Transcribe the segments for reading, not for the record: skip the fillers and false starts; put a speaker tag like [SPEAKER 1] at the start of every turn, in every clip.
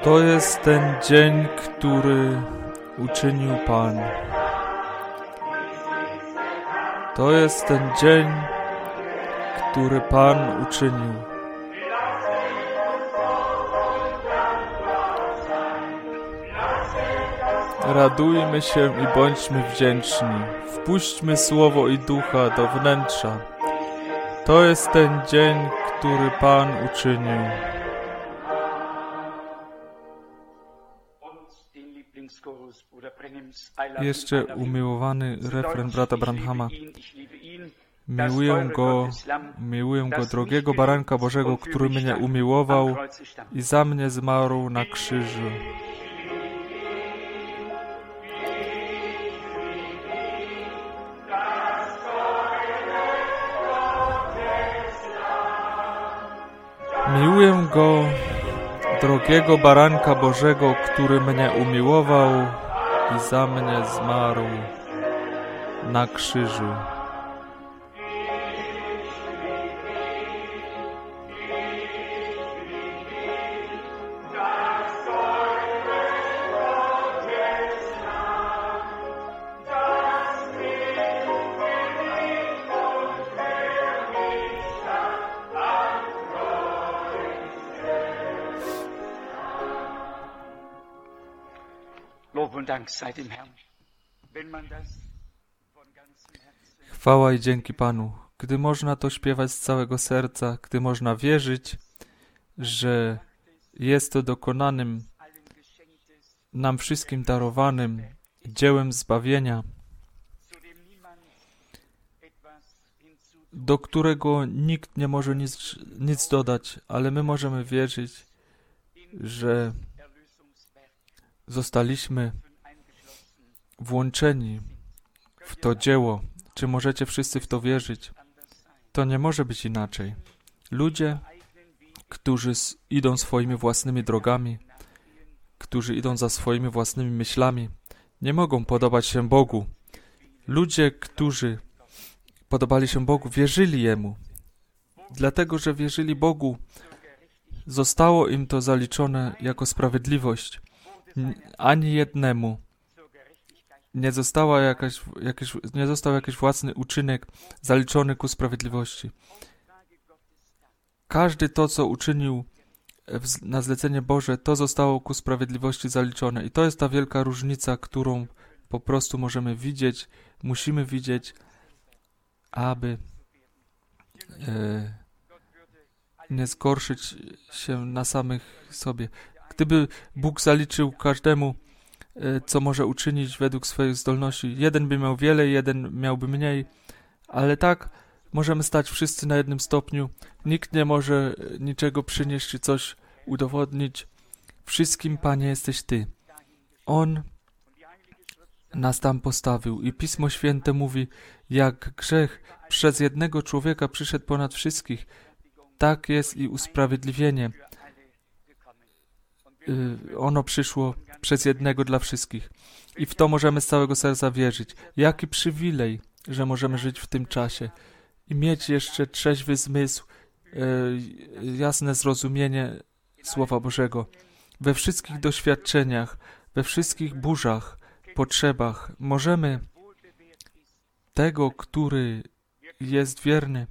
[SPEAKER 1] To jest ten dzień, który uczynił Pan. To jest ten dzień, który Pan uczynił. Radujmy się i bądźmy wdzięczni. Wpuśćmy Słowo i Ducha do wnętrza. To jest ten dzień, który Pan uczynił. Jeszcze umiłowany refren brata Branhama. Miłuję go, drogiego baranka Bożego, który mnie umiłował i za mnie zmarł na krzyżu. Miłuję go, drogiego baranka Bożego, który mnie umiłował i za mnie zmarł na krzyżu. Chwała i dzięki Panu, gdy można to śpiewać z całego serca, gdy można wierzyć, że jest to dokonanym, nam wszystkim darowanym dziełem zbawienia, do którego nikt nie może nic dodać, ale my możemy wierzyć, że zostaliśmy włączeni w to dzieło. Czy możecie wszyscy w to wierzyć? To nie może być inaczej. Ludzie, którzy idą swoimi własnymi drogami, którzy idą za swoimi własnymi myślami, nie mogą podobać się Bogu. Ludzie, którzy podobali się Bogu, wierzyli Jemu. Dlatego, że wierzyli Bogu, zostało im to zaliczone jako sprawiedliwość. Ani jednemu nie został jakiś własny uczynek zaliczony ku sprawiedliwości. Każdy to, co uczynił na zlecenie Boże, to zostało ku sprawiedliwości zaliczone. I to jest ta wielka różnica, którą po prostu możemy widzieć, musimy widzieć, aby nie zgorszyć się na samych sobie. Gdyby Bóg zaliczył każdemu, co może uczynić według swoich zdolności, jeden by miał wiele, jeden miałby mniej, ale tak możemy stać wszyscy na jednym stopniu. Nikt nie może niczego przynieść czy coś udowodnić. Wszystkim, Panie, jesteś Ty. On nas tam postawił i Pismo Święte mówi, jak grzech przez jednego człowieka przyszedł ponad wszystkich, tak jest i usprawiedliwienie. Ono przyszło przez jednego dla wszystkich. I w to możemy z całego serca wierzyć. Jaki przywilej, że możemy żyć w tym czasie i mieć jeszcze trzeźwy zmysł, jasne zrozumienie Słowa Bożego. We wszystkich doświadczeniach, we wszystkich burzach, potrzebach możemy tego, który jest wierny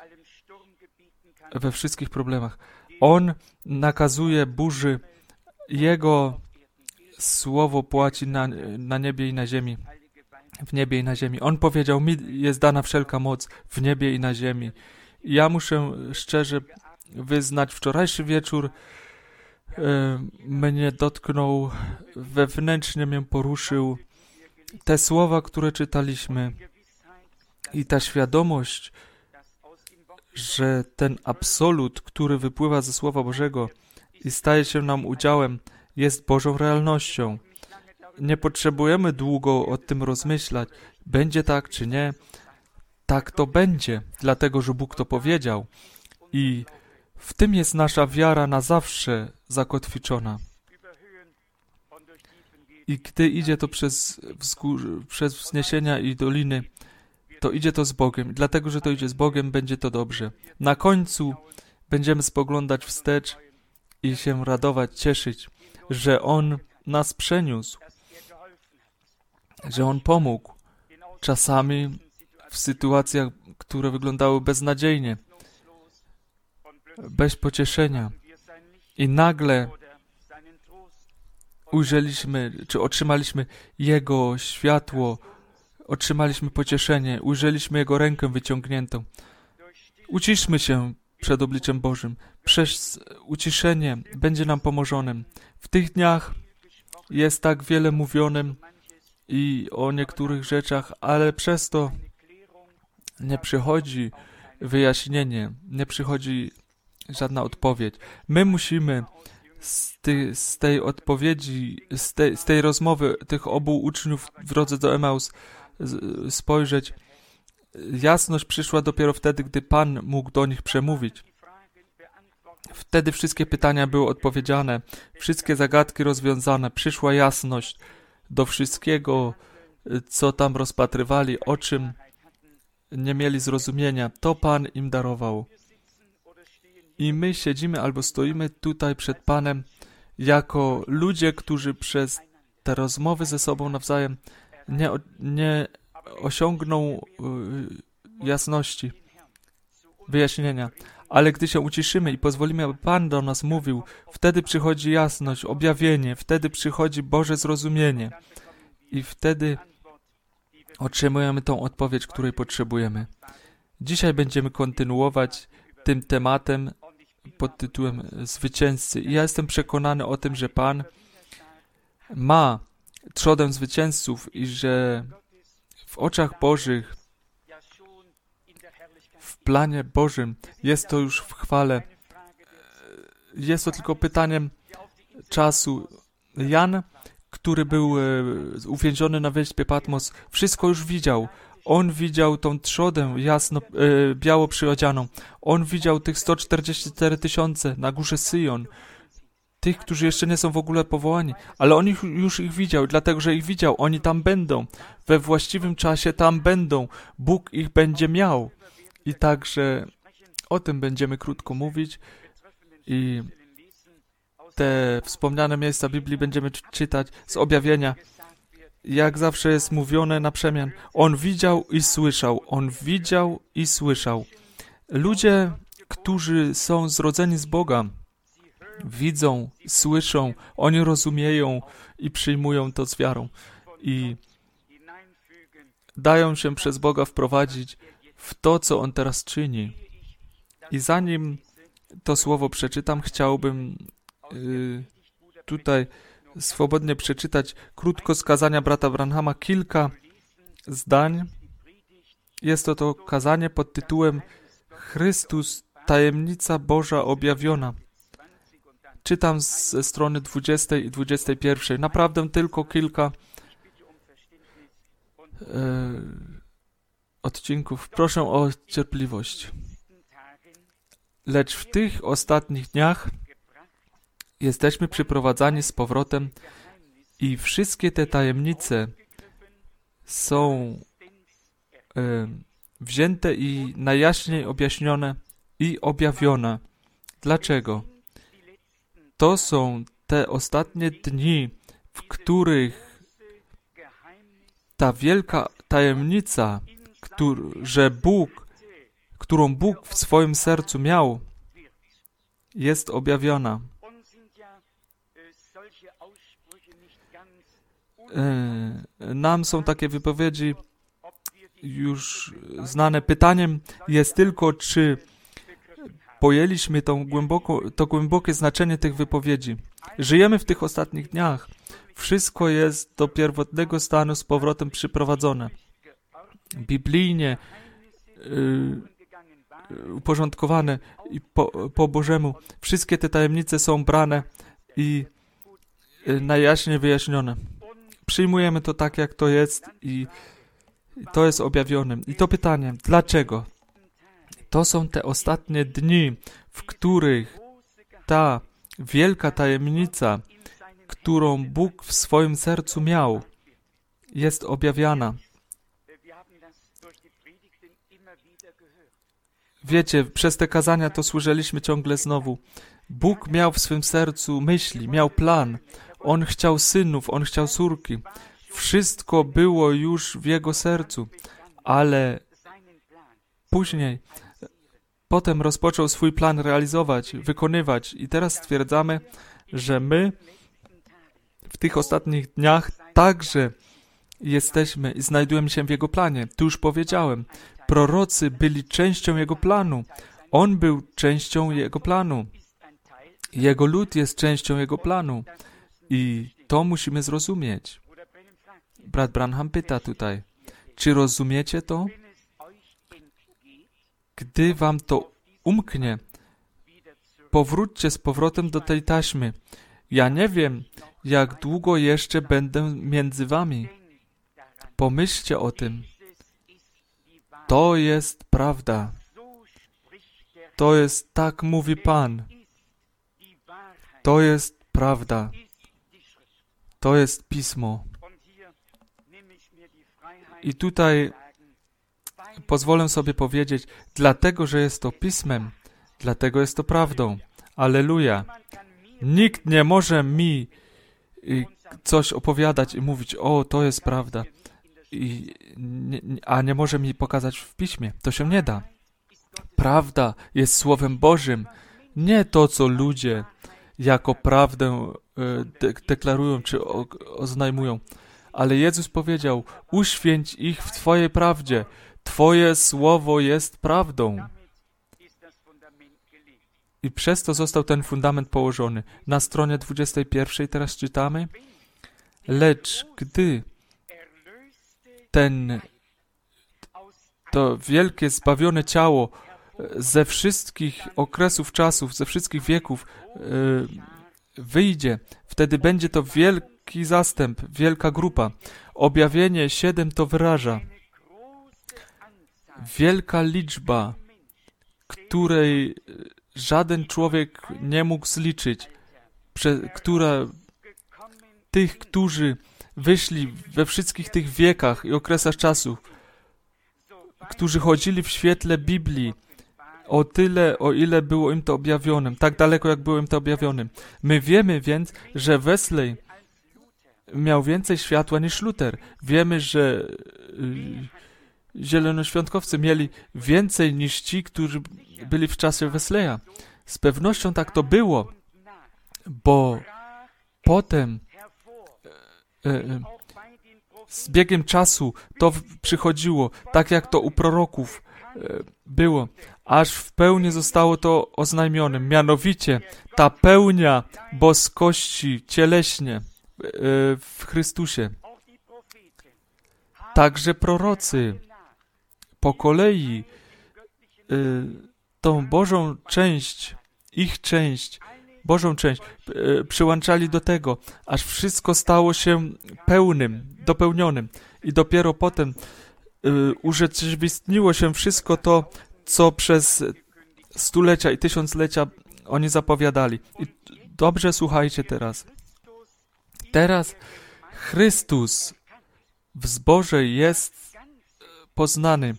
[SPEAKER 1] we wszystkich problemach. On nakazuje burzy, Jego słowo płaci na niebie i na ziemi. W niebie i na ziemi. On powiedział, mi jest dana wszelka moc w niebie i na ziemi. Ja muszę szczerze wyznać, wczorajszy wieczór mnie dotknął, wewnętrznie mnie poruszył. Te słowa, które czytaliśmy i ta świadomość, że ten absolut, który wypływa ze Słowa Bożego i staje się nam udziałem, jest Bożą realnością. Nie potrzebujemy długo o tym rozmyślać. Będzie tak czy nie? Tak to będzie, dlatego że Bóg to powiedział. I w tym jest nasza wiara na zawsze zakotwiczona. I gdy idzie to przez wzniesienia i doliny, to idzie to z Bogiem. Dlatego, że to idzie z Bogiem, będzie to dobrze. Na końcu będziemy spoglądać wstecz i się radować, cieszyć. że On nas przeniósł, że On pomógł. Czasami w sytuacjach, które wyglądały beznadziejnie, bez pocieszenia. I nagle ujrzeliśmy, czy otrzymaliśmy Jego światło, otrzymaliśmy pocieszenie, ujrzeliśmy Jego rękę wyciągniętą. Uciszmy się przed obliczem Bożym. Przez uciszenie będzie nam pomożonym. W tych dniach jest tak wiele mówionym i o niektórych rzeczach, ale przez to nie przychodzi wyjaśnienie, nie przychodzi żadna odpowiedź. My musimy z tej odpowiedzi, z tej rozmowy tych obu uczniów w drodze do Emaus spojrzeć. Jasność przyszła dopiero wtedy, gdy Pan mógł do nich przemówić. Wtedy wszystkie pytania były odpowiedziane, wszystkie zagadki rozwiązane, przyszła jasność do wszystkiego, co tam rozpatrywali, o czym nie mieli zrozumienia. To Pan im darował. I my siedzimy albo stoimy tutaj przed Panem jako ludzie, którzy przez te rozmowy ze sobą nawzajem nie osiągną jasności, wyjaśnienia. Ale gdy się uciszymy i pozwolimy, aby Pan do nas mówił, wtedy przychodzi jasność, objawienie, wtedy przychodzi Boże zrozumienie i wtedy otrzymujemy tą odpowiedź, której potrzebujemy. Dzisiaj będziemy kontynuować tym tematem pod tytułem Zwycięzcy. I ja jestem przekonany o tym, że Pan ma trzodę zwycięzców i że w oczach Bożych, w planie Bożym jest to już w chwale. Jest to tylko pytaniem czasu. Jan, który był uwięziony na wyspie Patmos, wszystko już widział. On widział tą trzodę biało przyodzianą. On widział tych 144 000 na górze Syjon. Tych, którzy jeszcze nie są w ogóle powołani. Ale on już ich widział, dlatego że ich widział. Oni tam będą. We właściwym czasie tam będą. Bóg ich będzie miał. I także o tym będziemy krótko mówić. I te wspomniane miejsca Biblii będziemy czytać z objawienia. Jak zawsze jest mówione na przemian. On widział i słyszał. On widział i słyszał. Ludzie, którzy są zrodzeni z Boga, widzą, słyszą, oni rozumieją i przyjmują to z wiarą. I dają się przez Boga wprowadzić w to, co On teraz czyni. I zanim to słowo przeczytam, chciałbym tutaj swobodnie przeczytać krótko z kazania brata Branhama, kilka zdań. Jest to kazanie pod tytułem Chrystus, tajemnica Boża objawiona. Czytam ze strony 20 i 21. Naprawdę tylko kilka odcinków. Proszę o cierpliwość. Lecz w tych ostatnich dniach jesteśmy przyprowadzani z powrotem i wszystkie te tajemnice są wzięte i najjaśniej objaśnione i objawione. Dlaczego? To są te ostatnie dni, w których ta wielka tajemnica, którą Bóg w swoim sercu miał, jest objawiona. Nam są takie wypowiedzi już znane. Pytaniem jest tylko, czy pojęliśmy to głębokie znaczenie tych wypowiedzi. Żyjemy w tych ostatnich dniach. Wszystko jest do pierwotnego stanu z powrotem przyprowadzone. Biblijnie uporządkowane i po Bożemu. Wszystkie te tajemnice są brane i najjaśniej wyjaśnione. Przyjmujemy to tak, jak to jest i to jest objawione. I to pytanie, dlaczego? To są te ostatnie dni, w których ta wielka tajemnica, którą Bóg w swoim sercu miał, jest objawiana. Wiecie, przez te kazania to słyszeliśmy ciągle znowu. Bóg miał w swym sercu myśli, miał plan. On chciał synów, On chciał córki. Wszystko było już w Jego sercu, ale później, potem rozpoczął swój plan realizować, wykonywać i teraz stwierdzamy, że my w tych ostatnich dniach także jesteśmy i znajdujemy się w Jego planie. Tu już powiedziałem, prorocy byli częścią Jego planu. On był częścią Jego planu. Jego lud jest częścią Jego planu. I to musimy zrozumieć. Brat Branham pyta tutaj, czy rozumiecie to? Gdy wam to umknie, powróćcie z powrotem do tej taśmy. Ja nie wiem, jak długo jeszcze będę między wami. Pomyślcie o tym. To jest prawda. To jest, tak mówi Pan. To jest prawda. To jest Pismo. I tutaj pozwolę sobie powiedzieć, dlatego, że jest to Pismem, dlatego jest to prawdą. Alleluja. Nikt nie może mi coś opowiadać i mówić, o, to jest prawda, a nie może mi pokazać w Piśmie. To się nie da. Prawda jest Słowem Bożym, nie to, co ludzie jako prawdę deklarują czy oznajmują. Ale Jezus powiedział, uświęć ich w Twojej prawdzie. Twoje słowo jest prawdą. I przez to został ten fundament położony. Na stronie 21 teraz czytamy, lecz gdy to wielkie zbawione ciało ze wszystkich okresów czasów, ze wszystkich wieków wyjdzie, wtedy będzie to wielki zastęp, wielka grupa. Objawienie 7 to wyraża. Wielka liczba, której żaden człowiek nie mógł zliczyć, tych, którzy wyszli we wszystkich tych wiekach i okresach czasu, którzy chodzili w świetle Biblii, o tyle, o ile było im to objawionym, tak daleko, jak było im to objawionym. My wiemy więc, że Wesley miał więcej światła niż Luther. Wiemy, że zielonoświątkowcy mieli więcej niż ci, którzy byli w czasie Wesleya. Z pewnością tak to było, bo potem z biegiem czasu to przychodziło, tak jak to u proroków było, aż w pełni zostało to oznajmione. Mianowicie ta pełnia boskości cieleśnie w Chrystusie. Także prorocy po kolei tą Bożą część, ich część, Bożą część przyłączali do tego, aż wszystko stało się pełnym, dopełnionym. I dopiero potem urzeczywistniło się wszystko to, co przez stulecia i tysiąclecia oni zapowiadali. I dobrze słuchajcie teraz. Teraz Chrystus w zborze jest poznany.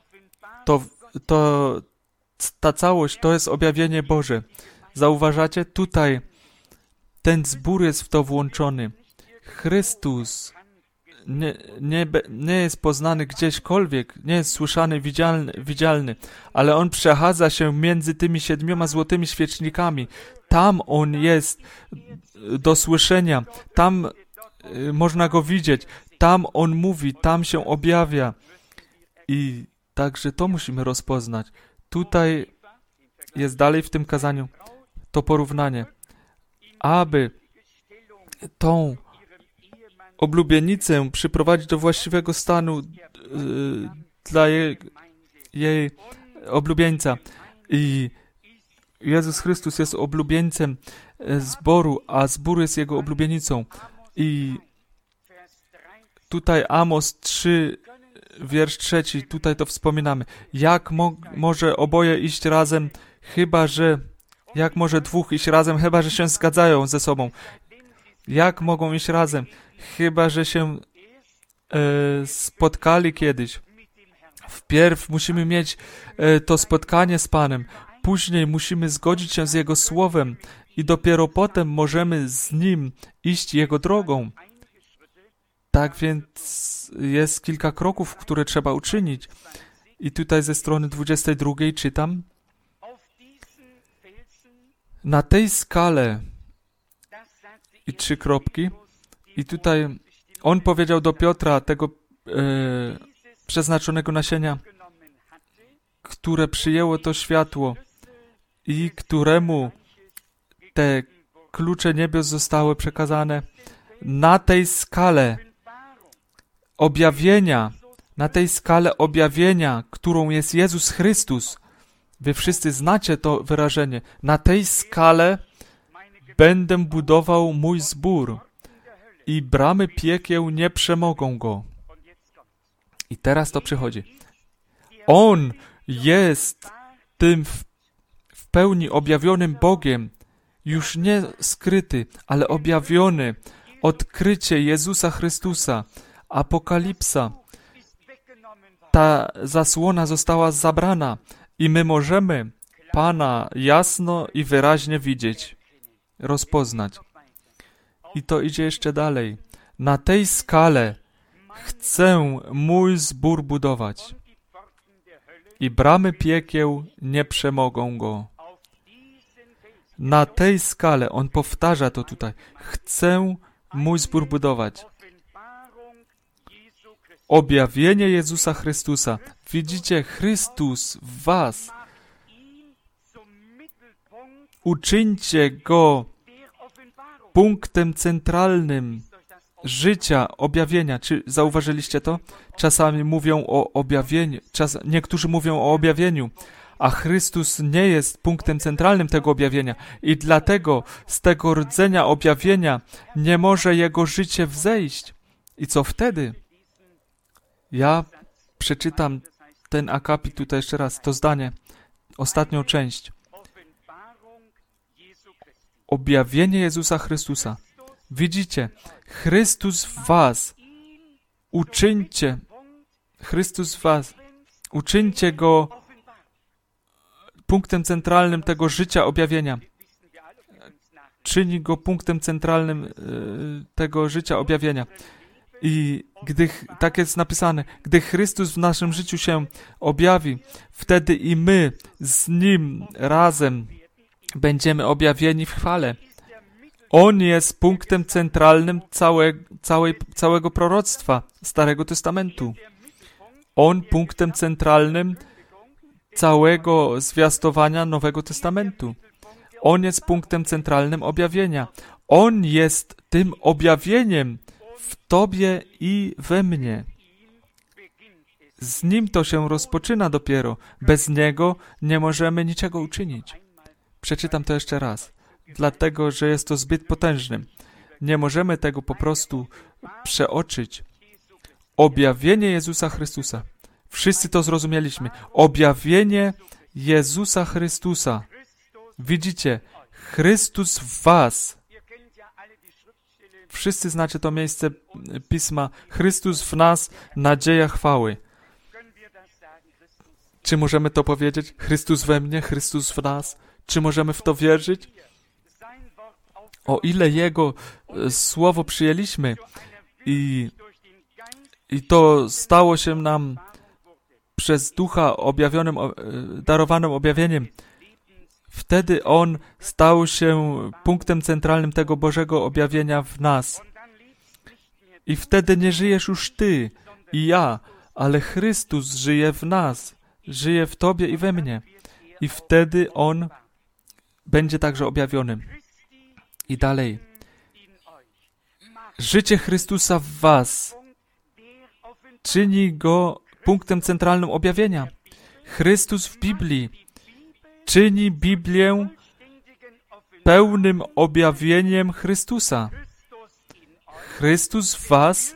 [SPEAKER 1] Ta całość to jest objawienie Boże. Zauważacie? Tutaj ten zbór jest w to włączony. Chrystus nie jest poznany gdzieśkolwiek, nie jest słyszany, widzialny, ale On przechadza się między tymi 7 złotymi świecznikami. Tam On jest do słyszenia, tam można Go widzieć, tam On mówi, tam się objawia. I także to musimy rozpoznać. Tutaj jest dalej w tym kazaniu to porównanie. Aby tą oblubienicę przyprowadzić do właściwego stanu dla jej oblubieńca. I Jezus Chrystus jest oblubieńcem zboru, a zbór jest Jego oblubienicą. I tutaj Amos 3, wiersz 3, tutaj to wspominamy. Jak może oboje iść razem, jak może dwóch iść razem, chyba że się zgadzają ze sobą. Jak mogą iść razem? Chyba że się spotkali kiedyś. Wpierw musimy mieć to spotkanie z Panem, później musimy zgodzić się z Jego Słowem i dopiero potem możemy z Nim iść Jego drogą. Tak więc jest kilka kroków, które trzeba uczynić. I tutaj ze strony 22 czytam: na tej skale i 3 kropki. I tutaj on powiedział do Piotra, tego przeznaczonego nasienia, które przyjęło to światło i któremu te klucze niebios zostały przekazane. Na tej skale objawienia, którą jest Jezus Chrystus. Wy wszyscy znacie to wyrażenie. Na tej skale będę budował mój zbór i bramy piekieł nie przemogą go. I teraz to przychodzi. On jest tym w pełni objawionym Bogiem, już nie skryty, ale objawiony. Odkrycie Jezusa Chrystusa, Apokalipsa. Ta zasłona została zabrana i my możemy Pana jasno i wyraźnie widzieć, rozpoznać. I to idzie jeszcze dalej. Na tej skale chcę mój zbór budować i bramy piekieł nie przemogą go. Na tej skale, on powtarza to tutaj, chcę mój zbór budować. Objawienie Jezusa Chrystusa. Widzicie, Chrystus w was. Uczyńcie Go punktem centralnym życia, objawienia. Czy zauważyliście to? Czasami mówią o objawieniu, niektórzy mówią o objawieniu, a Chrystus nie jest punktem centralnym tego objawienia i dlatego z tego rdzenia objawienia nie może Jego życie wzejść. I co wtedy? Ja przeczytam ten akapit tutaj jeszcze raz, to zdanie, ostatnią część. Objawienie Jezusa Chrystusa. Widzicie, Chrystus w was. Uczyńcie Chrystus w was. Uczyńcie Go punktem centralnym tego życia objawienia. Czyni Go punktem centralnym tego życia objawienia. I gdy, tak jest napisane, gdy Chrystus w naszym życiu się objawi, wtedy i my z Nim razem będziemy objawieni w chwale. On jest punktem centralnym całego proroctwa Starego Testamentu. On punktem centralnym całego zwiastowania Nowego Testamentu. On jest punktem centralnym objawienia. On jest tym objawieniem w Tobie i we mnie. Z Nim to się rozpoczyna dopiero. Bez Niego nie możemy niczego uczynić. Przeczytam to jeszcze raz, dlatego, że jest to zbyt potężne. Nie możemy tego po prostu przeoczyć. Objawienie Jezusa Chrystusa. Wszyscy to zrozumieliśmy. Objawienie Jezusa Chrystusa. Widzicie, Chrystus w was. Wszyscy znacie to miejsce Pisma. Chrystus w nas, nadzieja chwały. Czy możemy to powiedzieć? Chrystus we mnie, Chrystus w nas. Czy możemy w to wierzyć? O ile Jego Słowo przyjęliśmy i to stało się nam przez Ducha darowanym objawieniem, wtedy On stał się punktem centralnym tego Bożego objawienia w nas. I wtedy nie żyjesz już ty i ja, ale Chrystus żyje w nas, żyje w Tobie i we mnie. I wtedy On będzie także objawiony. I dalej. Życie Chrystusa w was czyni Go punktem centralnym objawienia. Chrystus w Biblii czyni Biblię pełnym objawieniem Chrystusa. Chrystus w was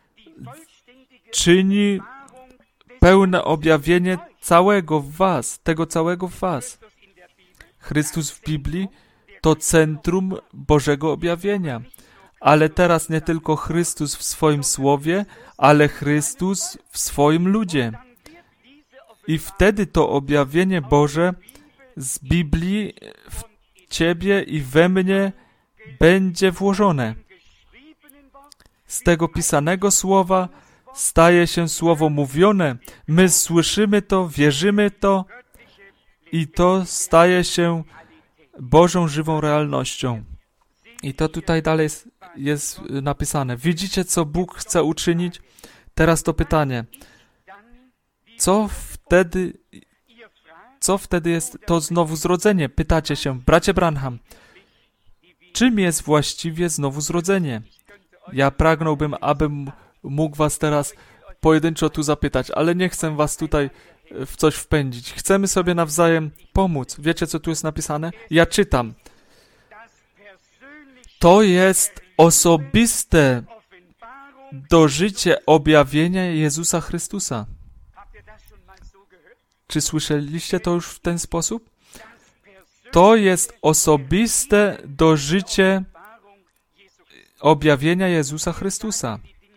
[SPEAKER 1] czyni pełne objawienie całego w was, tego całego w was. Chrystus w Biblii to centrum Bożego objawienia. Ale teraz nie tylko Chrystus w swoim Słowie, ale Chrystus w swoim ludzie. I wtedy to objawienie Boże z Biblii w Ciebie i we mnie będzie włożone. Z tego pisanego słowa staje się słowo mówione. My słyszymy to, wierzymy to i to staje się Bożą żywą realnością. I to tutaj dalej jest napisane. Widzicie, co Bóg chce uczynić? Teraz to pytanie. Co wtedy jest to znowu zrodzenie? Pytacie się, bracie Branham, czym jest właściwie znowu zrodzenie? Ja pragnąłbym, abym mógł was teraz pojedynczo tu zapytać, ale nie chcę was tutaj w coś wpędzić. Chcemy sobie nawzajem pomóc. Wiecie, co tu jest napisane? Ja czytam. To jest osobiste dożycie objawienia Jezusa Chrystusa. Czy słyszeliście to już w ten sposób? To jest osobiste dożycie objawienia Jezusa Chrystusa.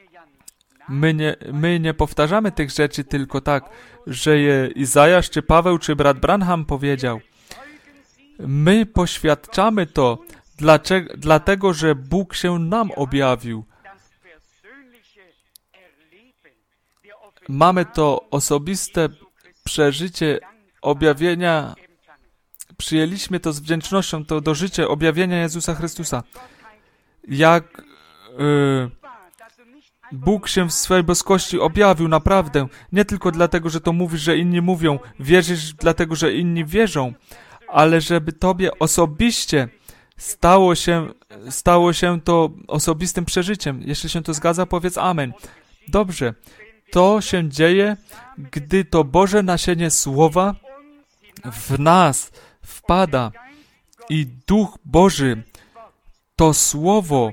[SPEAKER 1] My nie powtarzamy tych rzeczy tylko tak, że je Izajasz, czy Paweł, czy brat Branham powiedział. My poświadczamy to, dlatego, że Bóg się nam objawił. Mamy to osobiste przeżycie objawienia, przyjęliśmy to z wdzięcznością, to dożycie objawienia Jezusa Chrystusa. Jak Bóg się w swej boskości objawił naprawdę, nie tylko dlatego, że to mówisz, że inni mówią, wierzysz dlatego, że inni wierzą, ale żeby Tobie osobiście stało się to osobistym przeżyciem. Jeśli się to zgadza, powiedz amen. Dobrze, to się dzieje, gdy to Boże nasienie słowa w nas wpada i Duch Boży to słowo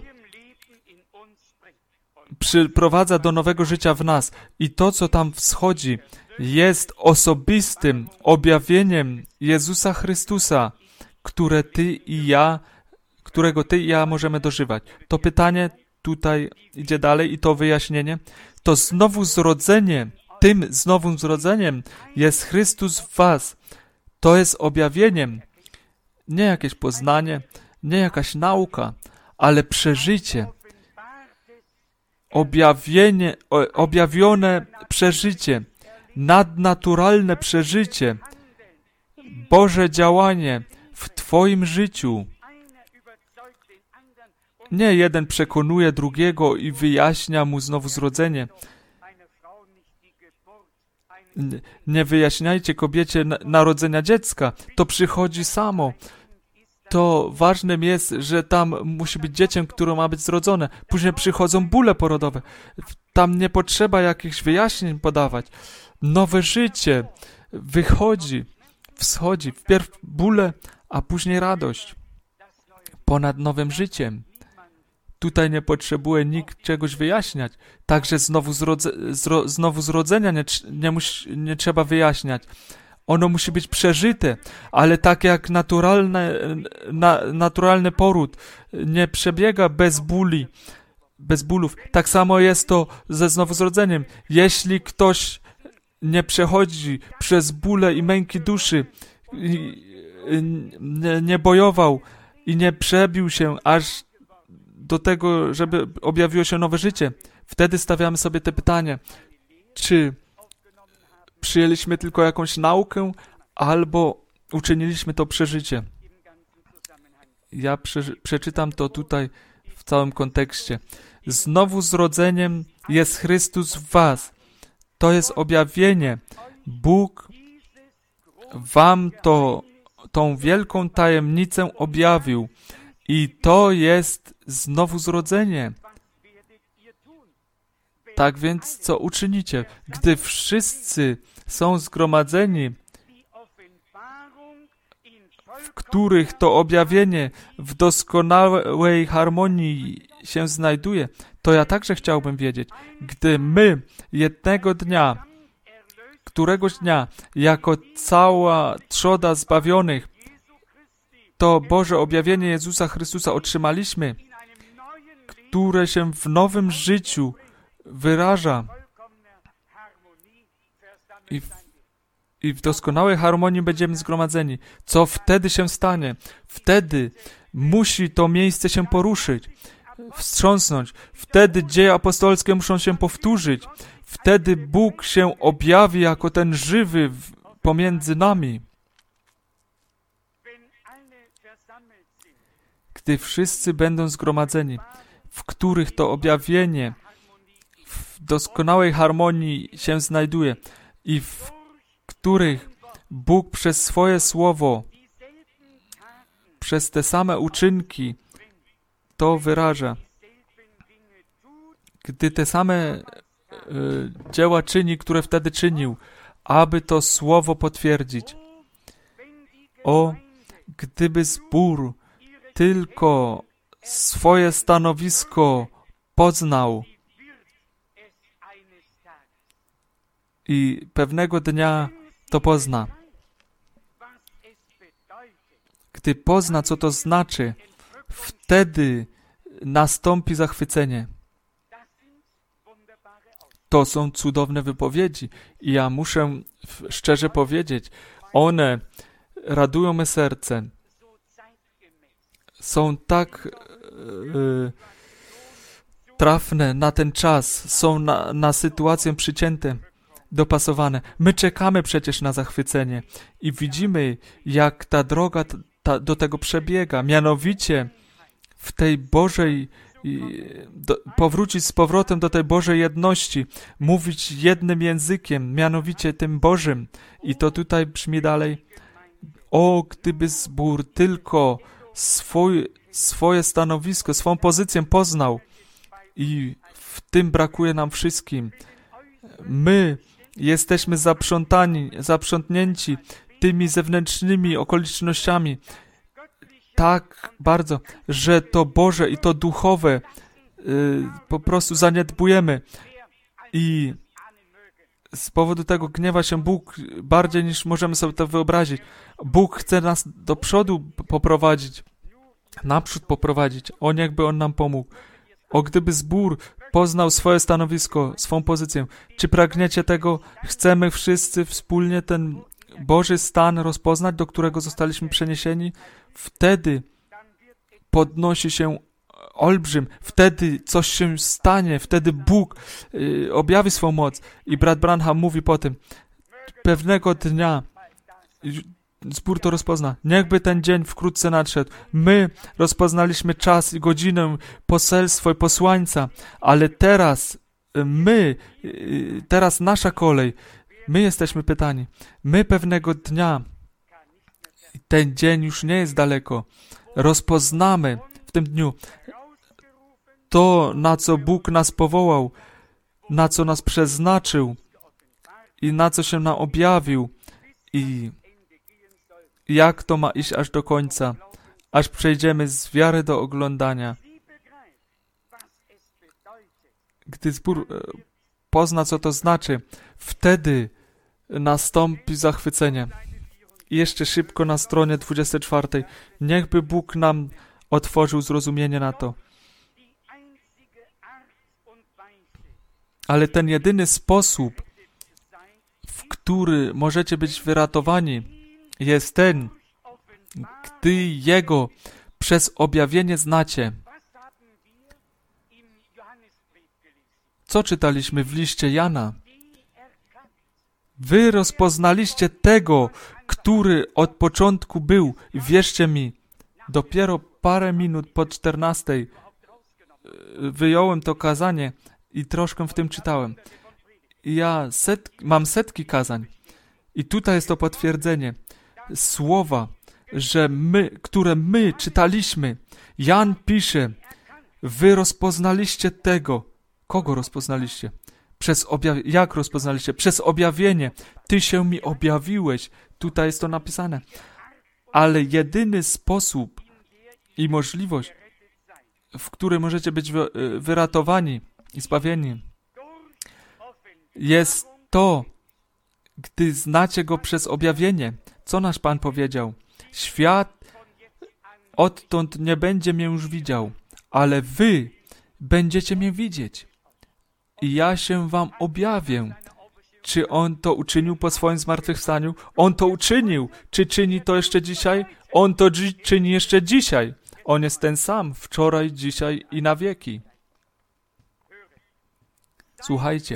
[SPEAKER 1] przyprowadza do nowego życia w nas i to, co tam wschodzi, jest osobistym objawieniem Jezusa Chrystusa, którego Ty i ja możemy dożywać. To pytanie tutaj idzie dalej i to wyjaśnienie. To znowu zrodzenie, tym znowu zrodzeniem jest Chrystus w was. To jest objawieniem, nie jakieś poznanie, nie jakaś nauka, ale przeżycie. Objawione przeżycie, nadnaturalne przeżycie, Boże działanie w Twoim życiu. Nie jeden przekonuje drugiego i wyjaśnia mu znowu zrodzenie. Nie wyjaśniajcie kobiecie narodzenia dziecka. To przychodzi samo. To ważnym jest, że tam musi być dziecię, które ma być zrodzone. Później przychodzą bóle porodowe. Tam nie potrzeba jakichś wyjaśnień podawać. Nowe życie wychodzi, wschodzi. Wpierw bóle, a później radość. Ponad nowym życiem. Tutaj nie potrzebuje nikt czegoś wyjaśniać. Także znowu zrodzenia nie trzeba wyjaśniać. Ono musi być przeżyte, ale tak jak naturalny poród nie przebiega bez bólów. Tak samo jest to ze znowu-zrodzeniem. Jeśli ktoś nie przechodzi przez bóle i męki duszy, nie bojował i nie przebił się aż do tego, żeby objawiło się nowe życie, wtedy stawiamy sobie te pytanie, czy przyjęliśmy tylko jakąś naukę, albo uczyniliśmy to przeżycie. Ja przeczytam to tutaj w całym kontekście. Znowu zrodzeniem jest Chrystus w was. To jest objawienie. Bóg wam tą wielką tajemnicę objawił. I to jest znowu zrodzenie. Tak więc co uczynicie? Gdy wszyscy są zgromadzeni, w których to objawienie w doskonałej harmonii się znajduje, to ja także chciałbym wiedzieć, gdy my któregoś dnia, jako cała trzoda zbawionych, to Boże objawienie Jezusa Chrystusa otrzymaliśmy, które się w nowym życiu wyraża. i w doskonałej harmonii będziemy zgromadzeni. Co wtedy się stanie? Wtedy musi to miejsce się poruszyć, wstrząsnąć. Wtedy dzieje apostolskie muszą się powtórzyć. Wtedy Bóg się objawi jako ten żywy pomiędzy nami. Gdy wszyscy będą zgromadzeni, w których to objawienie w doskonałej harmonii się znajduje i w których Bóg przez swoje słowo, przez te same uczynki to wyraża. Gdy te same dzieła czyni, które wtedy czynił, aby to słowo potwierdzić. O, gdyby zbór tylko swoje stanowisko poznał i pewnego dnia to pozna. Gdy pozna, co to znaczy, wtedy nastąpi zachwycenie. To są cudowne wypowiedzi i ja muszę szczerze powiedzieć, one radują me serce. Są tak trafne na ten czas, są na sytuację przycięte, dopasowane. My czekamy przecież na zachwycenie i widzimy, jak ta droga do tego przebiega. Mianowicie w tej Bożej, powrócić z powrotem do tej Bożej jedności, mówić jednym językiem, mianowicie tym Bożym. I to tutaj brzmi dalej. O, gdyby zbór tylko swoje stanowisko, swoją pozycję poznał. I w tym brakuje nam wszystkim. My jesteśmy zaprzątnięci tymi zewnętrznymi okolicznościami tak bardzo, że to Boże i to duchowe po prostu zaniedbujemy. I z powodu tego gniewa się Bóg bardziej niż możemy sobie to wyobrazić. Bóg chce nas do przodu poprowadzić, naprzód poprowadzić. O, niechby On nam pomógł. O, gdyby zbór poznał swoje stanowisko, swą pozycję. Czy pragniecie tego? Chcemy wszyscy wspólnie ten Boży stan rozpoznać, do którego zostaliśmy przeniesieni? Wtedy podnosi się olbrzym, wtedy coś się stanie, wtedy Bóg objawi swą moc. I brat Branham mówi potem, pewnego dnia zbór to rozpozna. Niechby ten dzień wkrótce nadszedł. My rozpoznaliśmy czas i godzinę, poselstwo i posłańca, ale teraz teraz nasza kolej. My jesteśmy pytani. My pewnego dnia, ten dzień już nie jest daleko, rozpoznamy w tym dniu to, na co Bóg nas powołał, na co nas przeznaczył i na co się nam objawił i jak to ma iść aż do końca, aż przejdziemy z wiary do oglądania. Gdy zbór pozna, co to znaczy, wtedy nastąpi zachwycenie. I jeszcze szybko na stronie 24. Niechby Bóg nam otworzył zrozumienie na to. Ale ten jedyny sposób, w który możecie być wyratowani, jest ten, gdy Jego przez objawienie znacie. Co czytaliśmy w liście Jana? Wy rozpoznaliście tego, który od początku był. Wierzcie mi, dopiero parę minut po 14 wyjąłem to kazanie i troszkę w tym czytałem. Ja mam setki kazań. I tutaj jest to potwierdzenie. Słowa, które my czytaliśmy. Jan pisze, wy rozpoznaliście tego. Kogo rozpoznaliście? Jak rozpoznaliście? Przez objawienie. Ty się mi objawiłeś. Tutaj jest to napisane. Ale jedyny sposób i możliwość, w której możecie być wyratowani i zbawieni, jest to, gdy znacie Go przez objawienie. Co nasz Pan powiedział? Świat odtąd nie będzie mnie już widział, ale wy będziecie mnie widzieć. I ja się wam objawię. Czy On to uczynił po swoim zmartwychwstaniu? On to uczynił. Czy czyni to jeszcze dzisiaj? On to czyni jeszcze dzisiaj. On jest ten sam, wczoraj, dzisiaj i na wieki. Słuchajcie,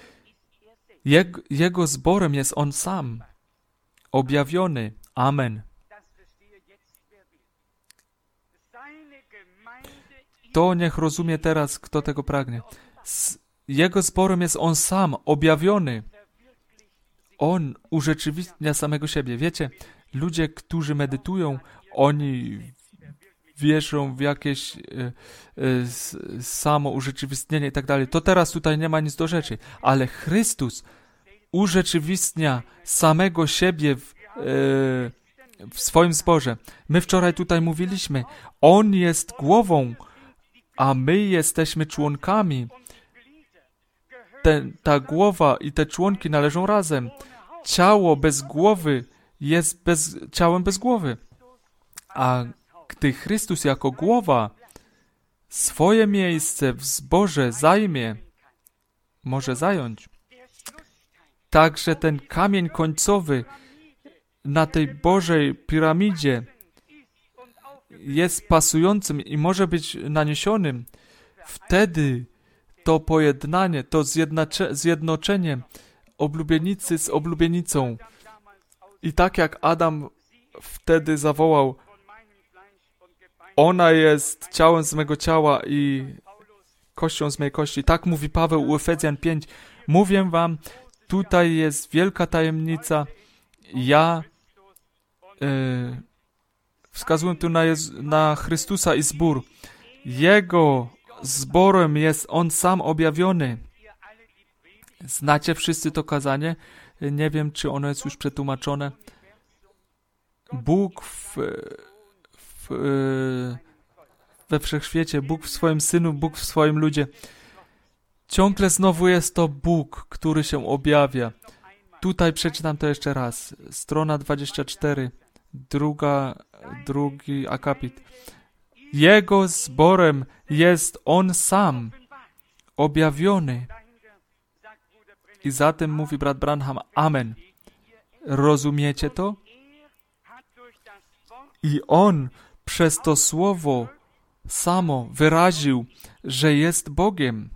[SPEAKER 1] Jego zborem jest On sam, objawiony. Amen. To niech rozumie teraz, kto tego pragnie. Jego zborem jest On sam, objawiony. On urzeczywistnia samego siebie. Wiecie, ludzie, którzy medytują, oni wierzą w jakieś samo urzeczywistnienie i tak dalej. To teraz tutaj nie ma nic do rzeczy. Ale Chrystus urzeczywistnia samego siebie w swoim zborze. My wczoraj tutaj mówiliśmy, On jest głową, a my jesteśmy członkami. Ta głowa i te członki należą razem. Ciało bez głowy jest ciałem bez głowy. A gdy Chrystus jako głowa swoje miejsce w zborze może zająć, także ten kamień końcowy na tej Bożej piramidzie jest pasującym i może być naniesionym, wtedy to pojednanie, to zjednoczenie oblubienicy z oblubienicą. I tak jak Adam wtedy zawołał, ona jest ciałem z mego ciała i kością z mojej kości. Tak mówi Paweł u Efezjan 5. Mówię wam, tutaj jest wielka tajemnica. Ja wskazuję tu na Chrystusa i zbór. Jego zborem jest On sam objawiony. Znacie wszyscy to kazanie? Nie wiem, czy ono jest już przetłumaczone. Bóg we wszechświecie, Bóg w swoim Synu, Bóg w swoim ludzie. Ciągle znowu jest to Bóg, który się objawia. Tutaj przeczytam to jeszcze raz. Strona 24, drugi akapit. Jego zborem jest On sam, objawiony. I zatem mówi brat Branham, amen. Rozumiecie to? I On przez to słowo samo wyraził, że jest Bogiem.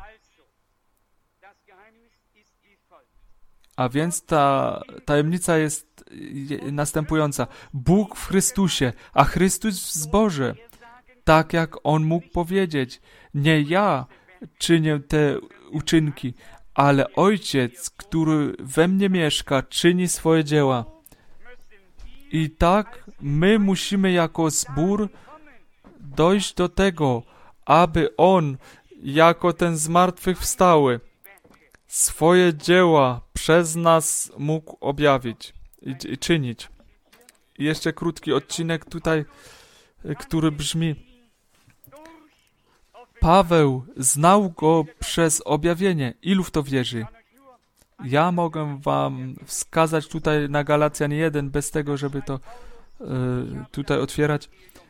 [SPEAKER 1] A więc ta tajemnica jest następująca. Bóg w Chrystusie, a Chrystus w zborze. Tak jak On mógł powiedzieć, nie ja czynię te uczynki, ale Ojciec, który we mnie mieszka, czyni swoje dzieła. I tak my musimy jako zbór dojść do tego, aby On, jako ten zmartwychwstały, swoje dzieła przez nas mógł objawić i czynić. I jeszcze krótki odcinek tutaj, który brzmi: Paweł znał Go przez objawienie. Ilu w to wierzy? Ja mogę wam wskazać tutaj na Galacjan 1, bez tego, żeby to tutaj otwierać.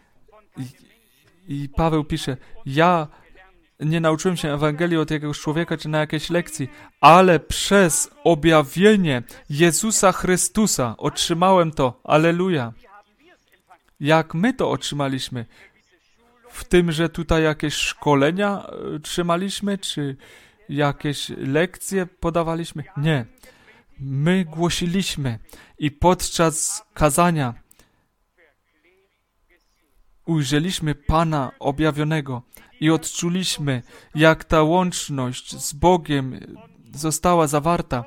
[SPEAKER 1] I Paweł pisze, ja nie nauczyłem się Ewangelii od jakiegoś człowieka, czy na jakiejś lekcji, ale przez objawienie Jezusa Chrystusa otrzymałem to. Alleluja. Jak my to otrzymaliśmy? W tym, że tutaj jakieś szkolenia trzymaliśmy, czy jakieś lekcje podawaliśmy? Nie. My głosiliśmy i podczas kazania ujrzeliśmy Pana objawionego i odczuliśmy, jak ta łączność z Bogiem została zawarta.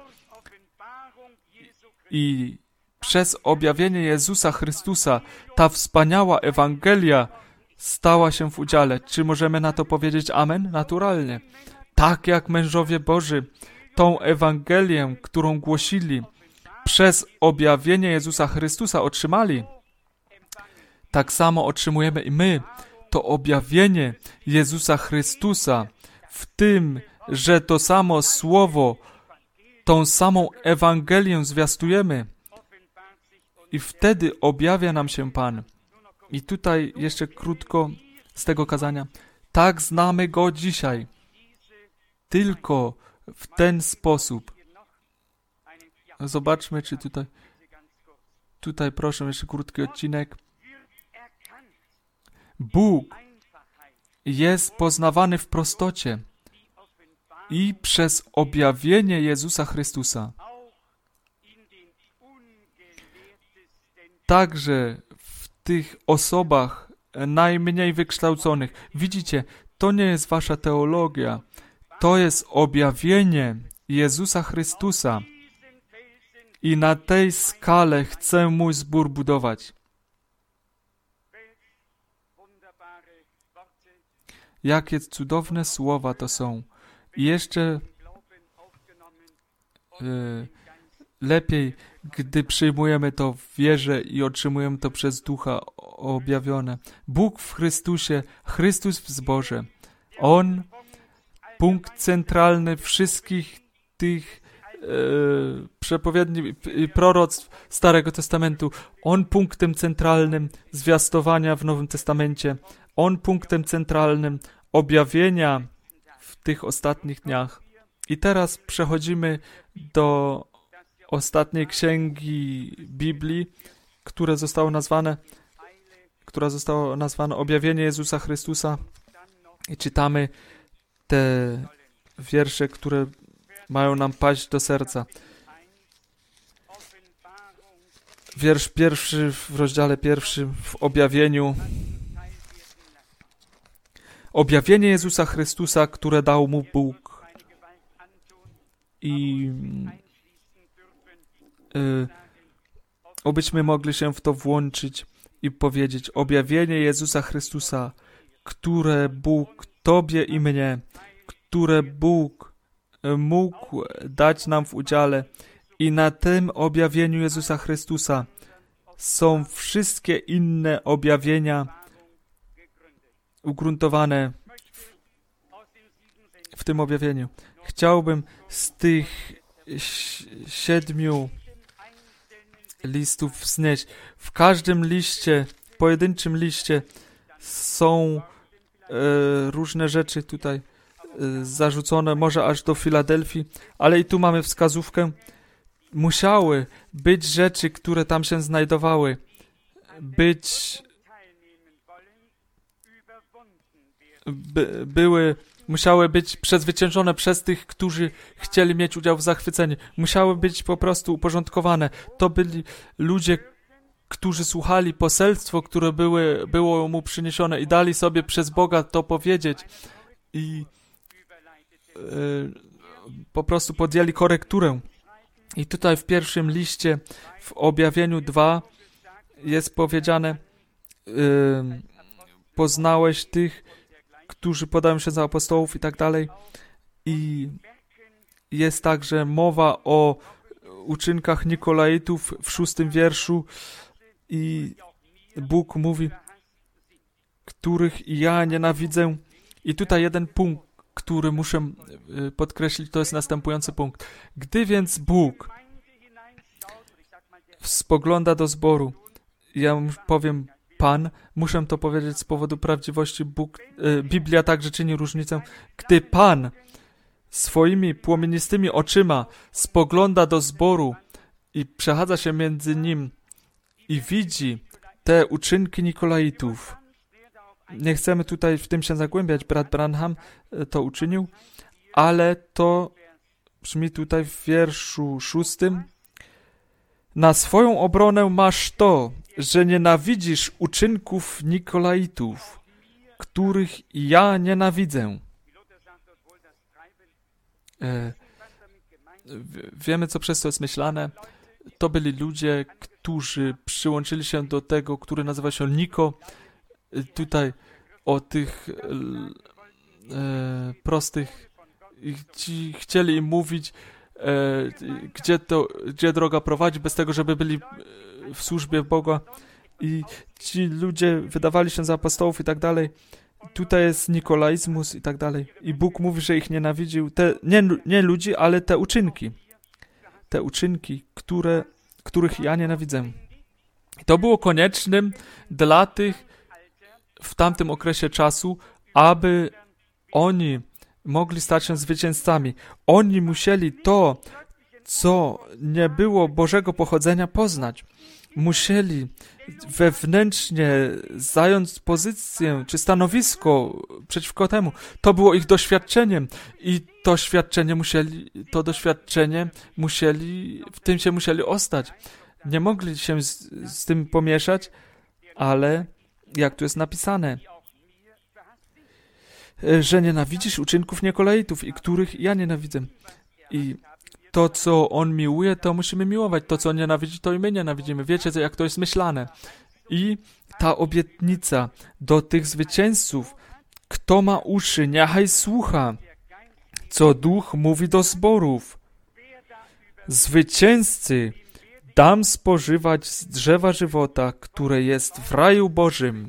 [SPEAKER 1] I przez objawienie Jezusa Chrystusa ta wspaniała Ewangelia stała się w udziale. Czy możemy na to powiedzieć amen? Naturalnie. Tak jak mężowie Boży tą Ewangelię, którą głosili, przez objawienie Jezusa Chrystusa otrzymali, tak samo otrzymujemy i my to objawienie Jezusa Chrystusa w tym, że to samo Słowo, tą samą Ewangelię zwiastujemy i wtedy objawia nam się Pan. I tutaj jeszcze krótko z tego kazania. Tak znamy Go dzisiaj. Tylko w ten sposób. Zobaczmy, czy tutaj proszę, jeszcze krótki odcinek. Bóg jest poznawany w prostocie i przez objawienie Jezusa Chrystusa. Także w tych osobach najmniej wykształconych. Widzicie, to nie jest wasza teologia. To jest objawienie Jezusa Chrystusa. I na tej skale chcę mój zbór budować. Jakie cudowne słowa to są. I jeszcze lepiej, gdy przyjmujemy to w wierze i otrzymujemy to przez Ducha objawione. Bóg w Chrystusie, Chrystus w zborze. On, punkt centralny wszystkich tych przepowiedni i proroctw Starego Testamentu. On punktem centralnym zwiastowania w Nowym Testamencie. On punktem centralnym objawienia w tych ostatnich dniach. I teraz przechodzimy do ostatniej księgi Biblii, która została nazwana Objawienie Jezusa Chrystusa. I czytamy te wiersze, które mają nam paść do serca. Wiersz pierwszy w rozdziale pierwszym w objawieniu. Objawienie Jezusa Chrystusa, które dał mu Bóg. I obyśmy mogli się w to włączyć i powiedzieć: objawienie Jezusa Chrystusa, które Bóg Tobie i mnie, które Bóg mógł dać nam w udziale. I na tym objawieniu Jezusa Chrystusa są wszystkie inne objawienia ugruntowane w tym objawieniu. Chciałbym z tych 7 listów wznieść. W każdym liście, pojedynczym liście są różne rzeczy tutaj zarzucone, może aż do Filadelfii, ale i tu mamy wskazówkę. Musiały być rzeczy, które tam się znajdowały, musiały być przezwyciężone przez tych, którzy chcieli mieć udział w zachwyceniu. Musiały być po prostu uporządkowane. To byli ludzie, którzy słuchali poselstwo, które było mu przyniesione i dali sobie przez Boga to powiedzieć i po prostu podjęli korekturę. I tutaj w pierwszym liście, w objawieniu 2 jest powiedziane: poznałeś tych, którzy podają się za apostołów i tak dalej. I jest także mowa o uczynkach Nikolaitów w 6 wierszu i Bóg mówi, których ja nienawidzę. I tutaj jeden punkt, który muszę podkreślić, to jest następujący punkt. Gdy więc Bóg spogląda do zboru, ja powiem Pan, muszę to powiedzieć z powodu prawdziwości, Biblia także czyni różnicę. Gdy Pan swoimi płomienistymi oczyma spogląda do zboru i przechadza się między nim i widzi te uczynki Nikolaitów. Nie chcemy tutaj w tym się zagłębiać, brat Branham to uczynił, ale to brzmi tutaj w wierszu 6. Na swoją obronę masz to, że nienawidzisz uczynków Nikolaitów, których ja nienawidzę. Wiemy, co przez to jest myślane. To byli ludzie, którzy przyłączyli się do tego, który nazywa się Niko. Tutaj o tych prostych, ci chcieli im mówić, gdzie droga prowadzi, bez tego, żeby byli w służbie Boga. I ci ludzie wydawali się za apostołów i tak dalej. Tutaj jest nikolaizmus i tak dalej. I Bóg mówi, że ich nienawidził. Nie ludzi, ale te uczynki. Te uczynki, których ja nienawidzę. I to było koniecznym dla tych w tamtym okresie czasu, aby oni mogli stać się zwycięzcami. Oni musieli to, co nie było Bożego pochodzenia, poznać. Musieli wewnętrznie zająć pozycję czy stanowisko przeciwko temu. To było ich doświadczeniem i w tym się musieli ostać. Nie mogli się z tym pomieszać, ale jak tu jest napisane, że nienawidzisz uczynków Nikolaitów, i których ja nienawidzę. I to, co on miłuje, to musimy miłować. To, co on nienawidzi, to i my nienawidzimy. Wiecie, jak to jest myślane. I ta obietnica do tych zwycięzców, kto ma uszy, niechaj słucha, co Duch mówi do zborów. Zwycięzcy dam spożywać z drzewa żywota, które jest w raju Bożym.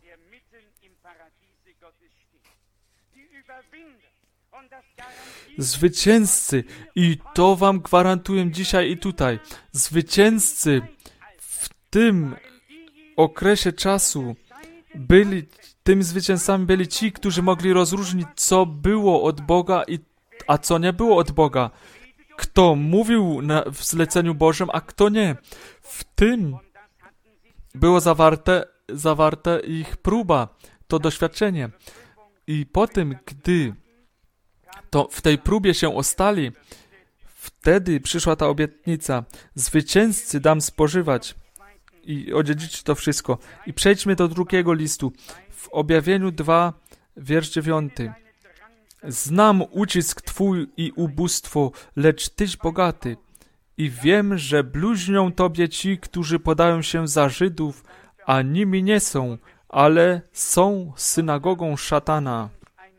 [SPEAKER 1] Zwycięzcy, i to wam gwarantuję dzisiaj i tutaj, zwycięzcy w tym okresie czasu tymi zwycięzcami byli ci, którzy mogli rozróżnić, co było od Boga, a co nie było od Boga. Kto mówił w zleceniu Bożym, a kto nie. W tym było zawarte ich próba, to doświadczenie. I potem, gdy w tej próbie się ostali, wtedy przyszła ta obietnica. Zwycięzcy dam spożywać i odziedziczyć to wszystko. I przejdźmy do drugiego listu. W Objawieniu 2, wiersz 9. Znam ucisk Twój i ubóstwo, lecz Tyś bogaty. I wiem, że bluźnią Tobie ci, którzy podają się za Żydów, a nimi nie są, ale są synagogą szatana.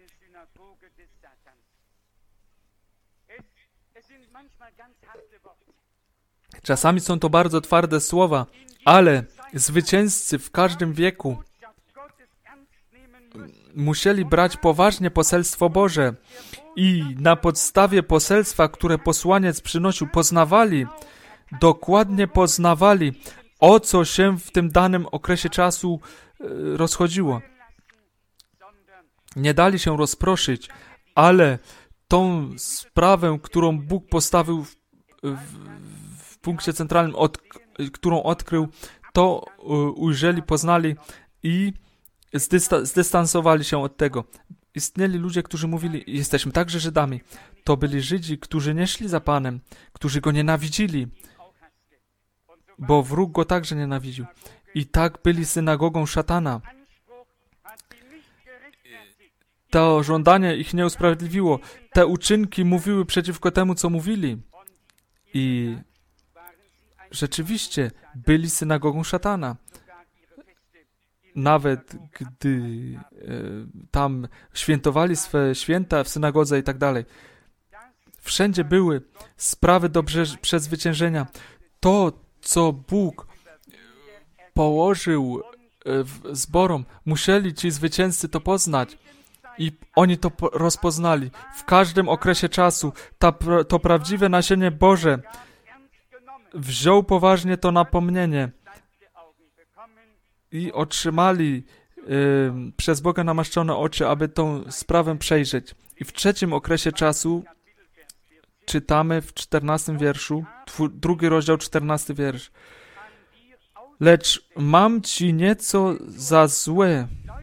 [SPEAKER 1] Czasami są to bardzo twarde słowa, ale zwycięzcy w każdym wieku musieli brać poważnie poselstwo Boże i na podstawie poselstwa, które posłaniec przynosił, dokładnie poznawali, o co się w tym danym okresie czasu rozchodziło. Nie dali się rozproszyć, ale tą sprawę, którą Bóg postawił w punkcie centralnym, którą odkrył, to ujrzeli, poznali i zdystansowali się od tego. Istnieli ludzie, którzy mówili, jesteśmy także Żydami. To byli Żydzi, którzy nie szli za Panem, którzy Go nienawidzili, bo wróg Go także nienawidził. I tak byli synagogą szatana. To żądanie ich nie usprawiedliwiło. Te uczynki mówiły przeciwko temu, co mówili. I rzeczywiście byli synagogą szatana. Nawet gdy tam świętowali swe święta w synagodze i tak dalej. Wszędzie były sprawy do przezwyciężenia. To, co Bóg położył zborom, musieli ci zwycięzcy to poznać. I oni to rozpoznali. W każdym okresie czasu to prawdziwe nasienie Boże wziął poważnie to napomnienie i otrzymali przez Boga namaszczone oczy, aby tą sprawę przejrzeć. I w trzecim okresie czasu czytamy w 14 wierszu, 2 rozdział, 14 wiersz. Lecz mam ci nieco za złe,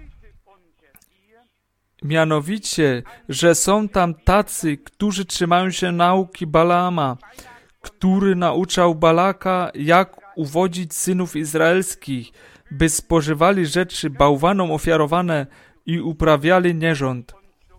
[SPEAKER 1] mianowicie, że są tam tacy, którzy trzymają się nauki Balaama, który nauczał Balaka, jak uwodzić synów izraelskich, by spożywali rzeczy bałwanom ofiarowane i uprawiali nierząd.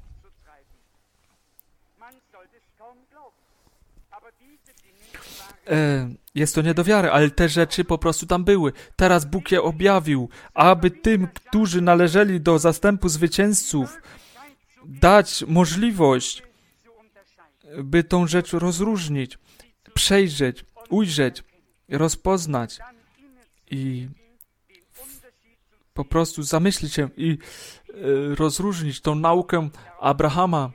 [SPEAKER 1] Jest to nie do wiary, ale te rzeczy po prostu tam były. Teraz Bóg je objawił, aby tym, którzy należeli do zastępu zwycięzców, dać możliwość, by tą rzecz rozróżnić, przejrzeć, ujrzeć, rozpoznać i po prostu zamyślić się i rozróżnić tą naukę Abrahama,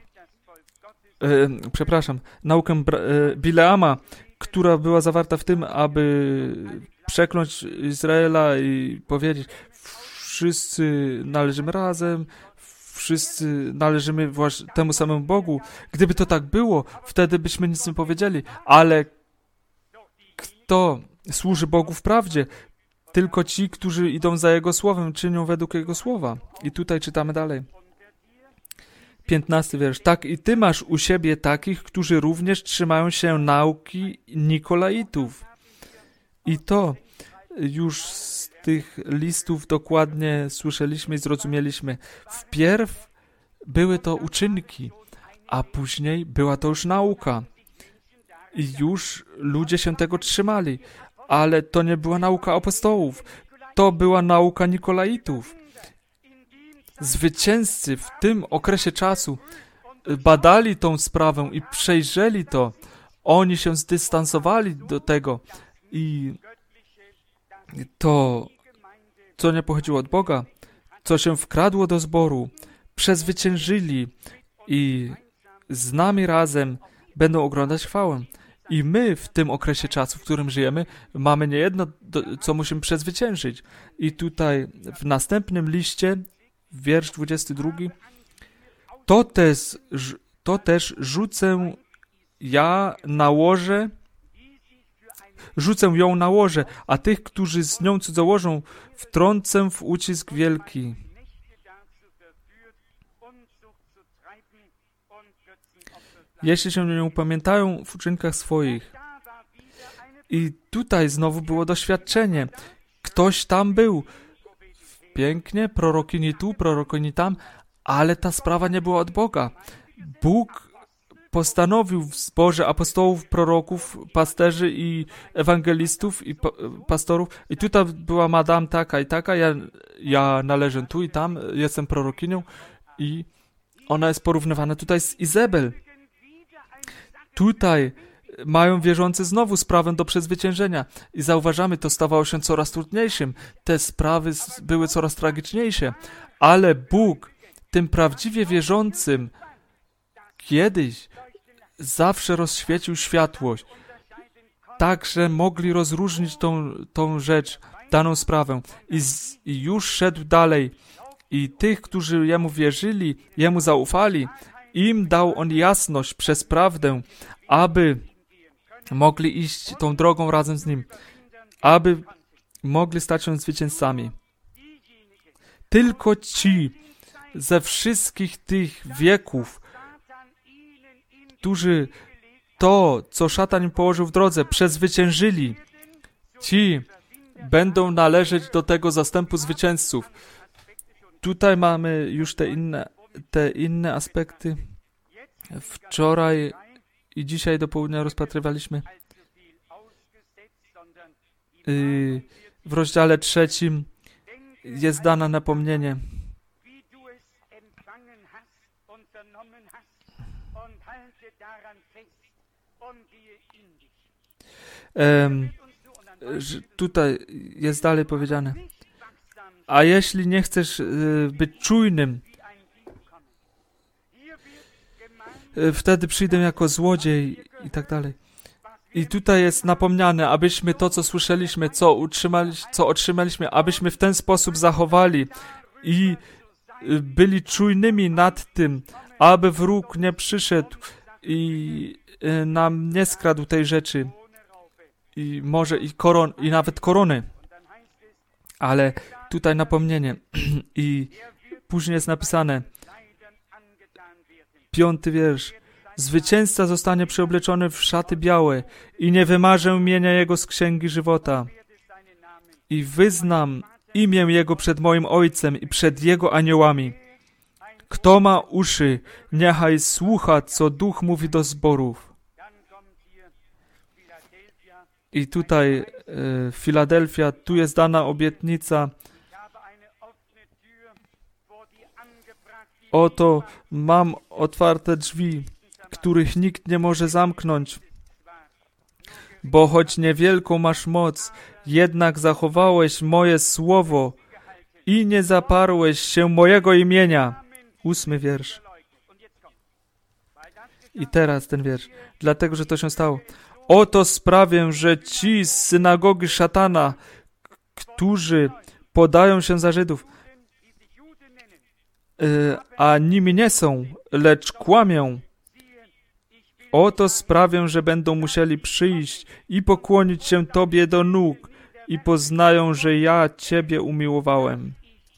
[SPEAKER 1] naukę Bileama, która była zawarta w tym, aby przekląć Izraela i powiedzieć, wszyscy należymy razem, wszyscy należymy temu samemu Bogu. Gdyby to tak było, wtedy byśmy nic nie powiedzieli. Ale kto służy Bogu w prawdzie? Tylko ci, którzy idą za Jego słowem, czynią według Jego słowa. I tutaj czytamy dalej. 15 wiersz. Tak i ty masz u siebie takich, którzy również trzymają się nauki Nikolaitów. I to już z tych listów dokładnie słyszeliśmy i zrozumieliśmy. Wpierw były to uczynki, a później była to już nauka. I już ludzie się tego trzymali. Ale to nie była nauka apostołów. To była nauka Nikolaitów. Zwycięzcy w tym okresie czasu badali tą sprawę i przejrzeli to. Oni się zdystansowali do tego i to, co nie pochodziło od Boga, co się wkradło do zboru, przezwyciężyli i z nami razem będą oglądać chwałę. I my w tym okresie czasu, w którym żyjemy, mamy niejedno, co musimy przezwyciężyć. I tutaj w następnym liście, wiersz 22, to też rzucę ją na łoże, a tych, którzy z nią cudzołożą, wtrącę w ucisk wielki. Jeśli się nie upamiętają w uczynkach swoich. I tutaj znowu było doświadczenie. Ktoś tam był. Pięknie, prorokini tu, prorokini tam, ale ta sprawa nie była od Boga. Bóg postanowił w zborze apostołów, proroków, pasterzy i ewangelistów i pastorów. I tutaj była madam taka i taka, ja należę tu i tam, jestem prorokinią i ona jest porównywana tutaj z Izabel. Tutaj mają wierzący znowu sprawę do przezwyciężenia i zauważamy, to stawało się coraz trudniejszym. Te sprawy były coraz tragiczniejsze, ale Bóg tym prawdziwie wierzącym kiedyś zawsze rozświecił światłość, tak, że mogli rozróżnić tą rzecz, daną sprawę i już szedł dalej i tych, którzy Jemu wierzyli, Jemu zaufali, im dał On jasność przez prawdę, aby mogli iść tą drogą razem z Nim, aby mogli stać się zwycięzcami. Tylko ci ze wszystkich tych wieków, którzy to, co szatan im położył w drodze, przezwyciężyli, ci będą należeć do tego zastępu zwycięzców. Tutaj mamy już te inne aspekty. Wczoraj i dzisiaj do południa rozpatrywaliśmy w rozdziale 3 jest dane napomnienie. Tutaj jest dalej powiedziane. A jeśli nie chcesz być czujnym, wtedy przyjdę jako złodziej i tak dalej. I tutaj jest napomniane, abyśmy to, co słyszeliśmy, co otrzymaliśmy, abyśmy w ten sposób zachowali i byli czujnymi nad tym, aby wróg nie przyszedł i nam nie skradł tej rzeczy. I może i nawet korony. Ale tutaj napomnienie. I później jest napisane 5 wiersz. Zwycięzca zostanie przyobleczony w szaty białe i nie wymarzę imienia Jego z księgi żywota. I wyznam imię Jego przed moim Ojcem i przed Jego aniołami. Kto ma uszy, niechaj słucha, co Duch mówi do zborów. I tutaj Filadelfia, tu jest dana obietnica. Oto mam otwarte drzwi, których nikt nie może zamknąć. Bo choć niewielką masz moc, jednak zachowałeś moje słowo i nie zaparłeś się mojego imienia. 8 wiersz. I teraz ten wiersz. Dlatego, że to się stało. Oto sprawię, że ci z synagogi szatana, którzy podają się za Żydów, a nimi nie są, lecz kłamią. Oto sprawię, że będą musieli przyjść i pokłonić się Tobie do nóg i poznają, że ja Ciebie umiłowałem.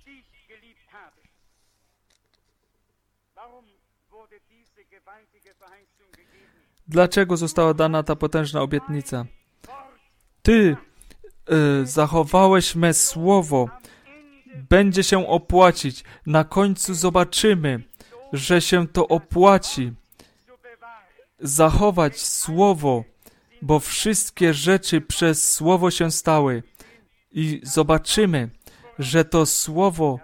[SPEAKER 1] Dlaczego została dana ta potężna obietnica? Ty zachowałeś me słowo. Będzie się opłacić. Na końcu zobaczymy, że się to opłaci. Zachować słowo, bo wszystkie rzeczy przez słowo się stały. I zobaczymy, że to słowo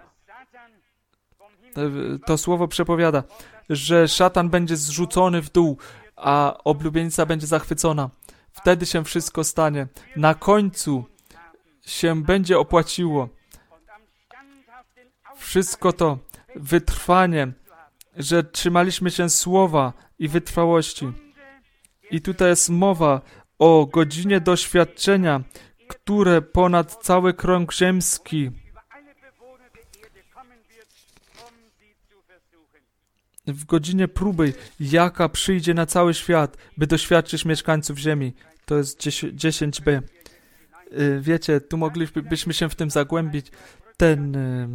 [SPEAKER 1] przepowiada, że szatan będzie zrzucony w dół, a oblubienica będzie zachwycona. Wtedy się wszystko stanie. Na końcu się będzie opłaciło. Wszystko to wytrwanie, że trzymaliśmy się słowa i wytrwałości. I tutaj jest mowa o godzinie doświadczenia, które ponad cały krąg ziemski w godzinie próby, jaka przyjdzie na cały świat, by doświadczyć mieszkańców ziemi. To jest 10b. Wiecie, tu moglibyśmy się w tym zagłębić. Ten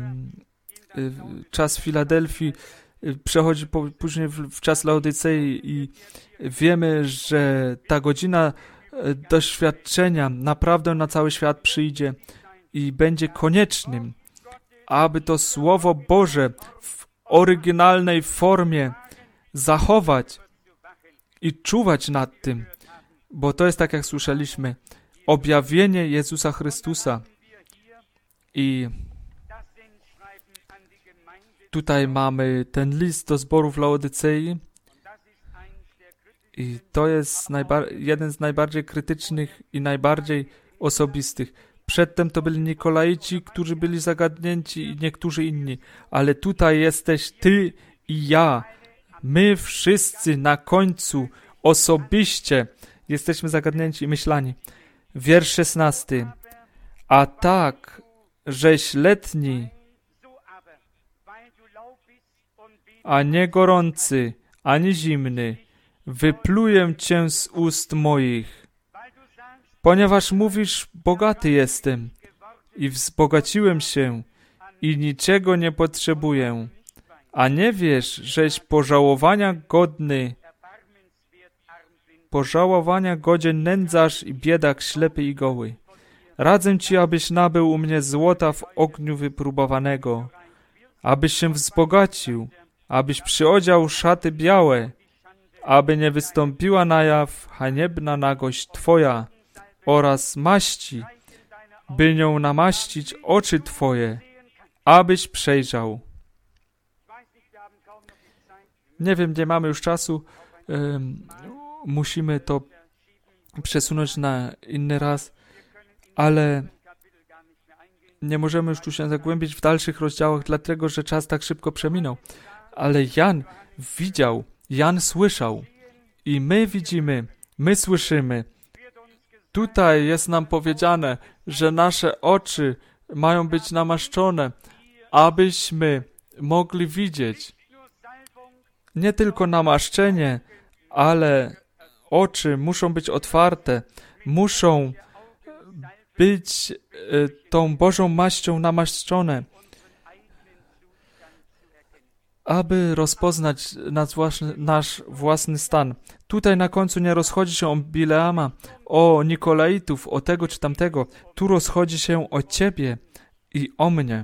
[SPEAKER 1] czas Filadelfii przechodzi później w czas Laodycei i wiemy, że ta godzina doświadczenia naprawdę na cały świat przyjdzie i będzie koniecznym, aby to Słowo Boże w oryginalnej formie zachować i czuwać nad tym, bo to jest, tak jak słyszeliśmy, objawienie Jezusa Chrystusa. I tutaj mamy ten list do zborów Laodycei i to jest jeden z najbardziej krytycznych i najbardziej osobistych. Przedtem to byli Nikolaici, którzy byli zagadnięci i niektórzy inni, ale tutaj jesteś Ty i ja. My wszyscy na końcu osobiście jesteśmy zagadnięci i myślani. Wiersz 16. A tak, żeś letni, a nie gorący, ani zimny, wypluję Cię z ust moich. Ponieważ mówisz, bogaty jestem i wzbogaciłem się i niczego nie potrzebuję, a nie wiesz, żeś pożałowania godzien nędzarz i biedak ślepy i goły. Radzę Ci, abyś nabył u mnie złota w ogniu wypróbowanego, abyś się wzbogacił, abyś przyodział szaty białe, aby nie wystąpiła na jaw haniebna nagość Twoja oraz maści, by nią namaścić oczy Twoje, abyś przejrzał. Nie wiem, nie mamy już czasu, musimy to przesunąć na inny raz, ale nie możemy już tu się zagłębić w dalszych rozdziałach, dlatego, że czas tak szybko przeminął. Ale Jan widział, Jan słyszał i my widzimy, my słyszymy. Tutaj jest nam powiedziane, że nasze oczy mają być namaszczone, abyśmy mogli widzieć. Nie tylko namaszczenie, ale oczy muszą być otwarte, muszą być tą Bożą maścią namaszczone, aby rozpoznać nasz własny stan. Tutaj na końcu nie rozchodzi się o Bileama, o Nikolaitów, o tego czy tamtego. Tu rozchodzi się o Ciebie i o mnie.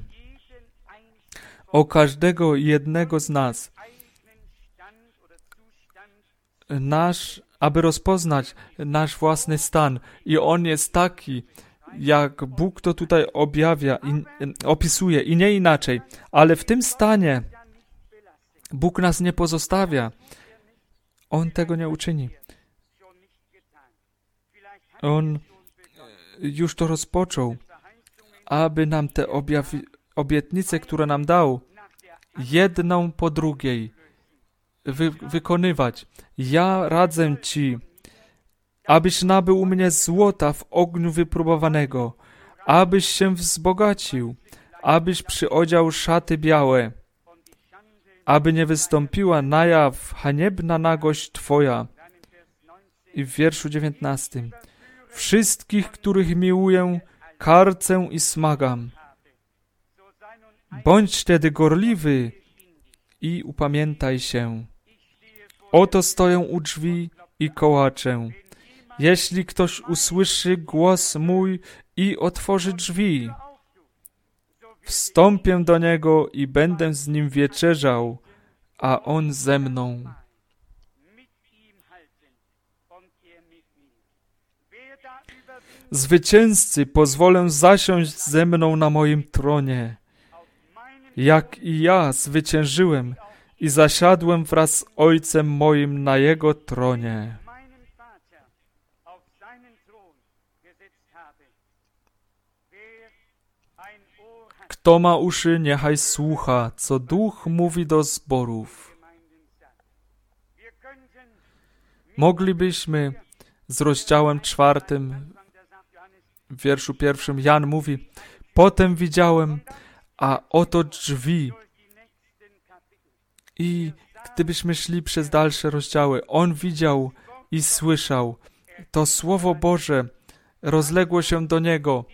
[SPEAKER 1] O każdego jednego z nas. Aby rozpoznać nasz własny stan. I on jest taki, jak Bóg to tutaj opisuje i nie inaczej. Ale w tym stanie Bóg nas nie pozostawia. On tego nie uczyni. On już to rozpoczął, aby nam te obietnice, które nam dał, jedną po drugiej wykonywać. Ja radzę Ci, abyś nabył u mnie złota w ogniu wypróbowanego, abyś się wzbogacił, abyś przyodział szaty białe, aby nie wystąpiła na jaw haniebna nagość Twoja. I w wierszu 19. Wszystkich, których miłuję, karcę i smagam. Bądź tedy gorliwy i upamiętaj się. Oto stoję u drzwi i kołaczę. Jeśli ktoś usłyszy głos mój i otworzy drzwi, wstąpię do niego i będę z nim wieczerzał, a on ze mną. Zwycięzcy pozwolę zasiąść ze mną na moim tronie, jak i ja zwyciężyłem i zasiadłem wraz z Ojcem moim na Jego tronie. Kto ma uszy, niechaj słucha, co Duch mówi do zborów. Moglibyśmy z rozdziałem 4, w wierszu 1, Jan mówi: potem widziałem, a oto drzwi. I gdybyśmy szli przez dalsze rozdziały, on widział i słyszał. To Słowo Boże rozległo się do niego.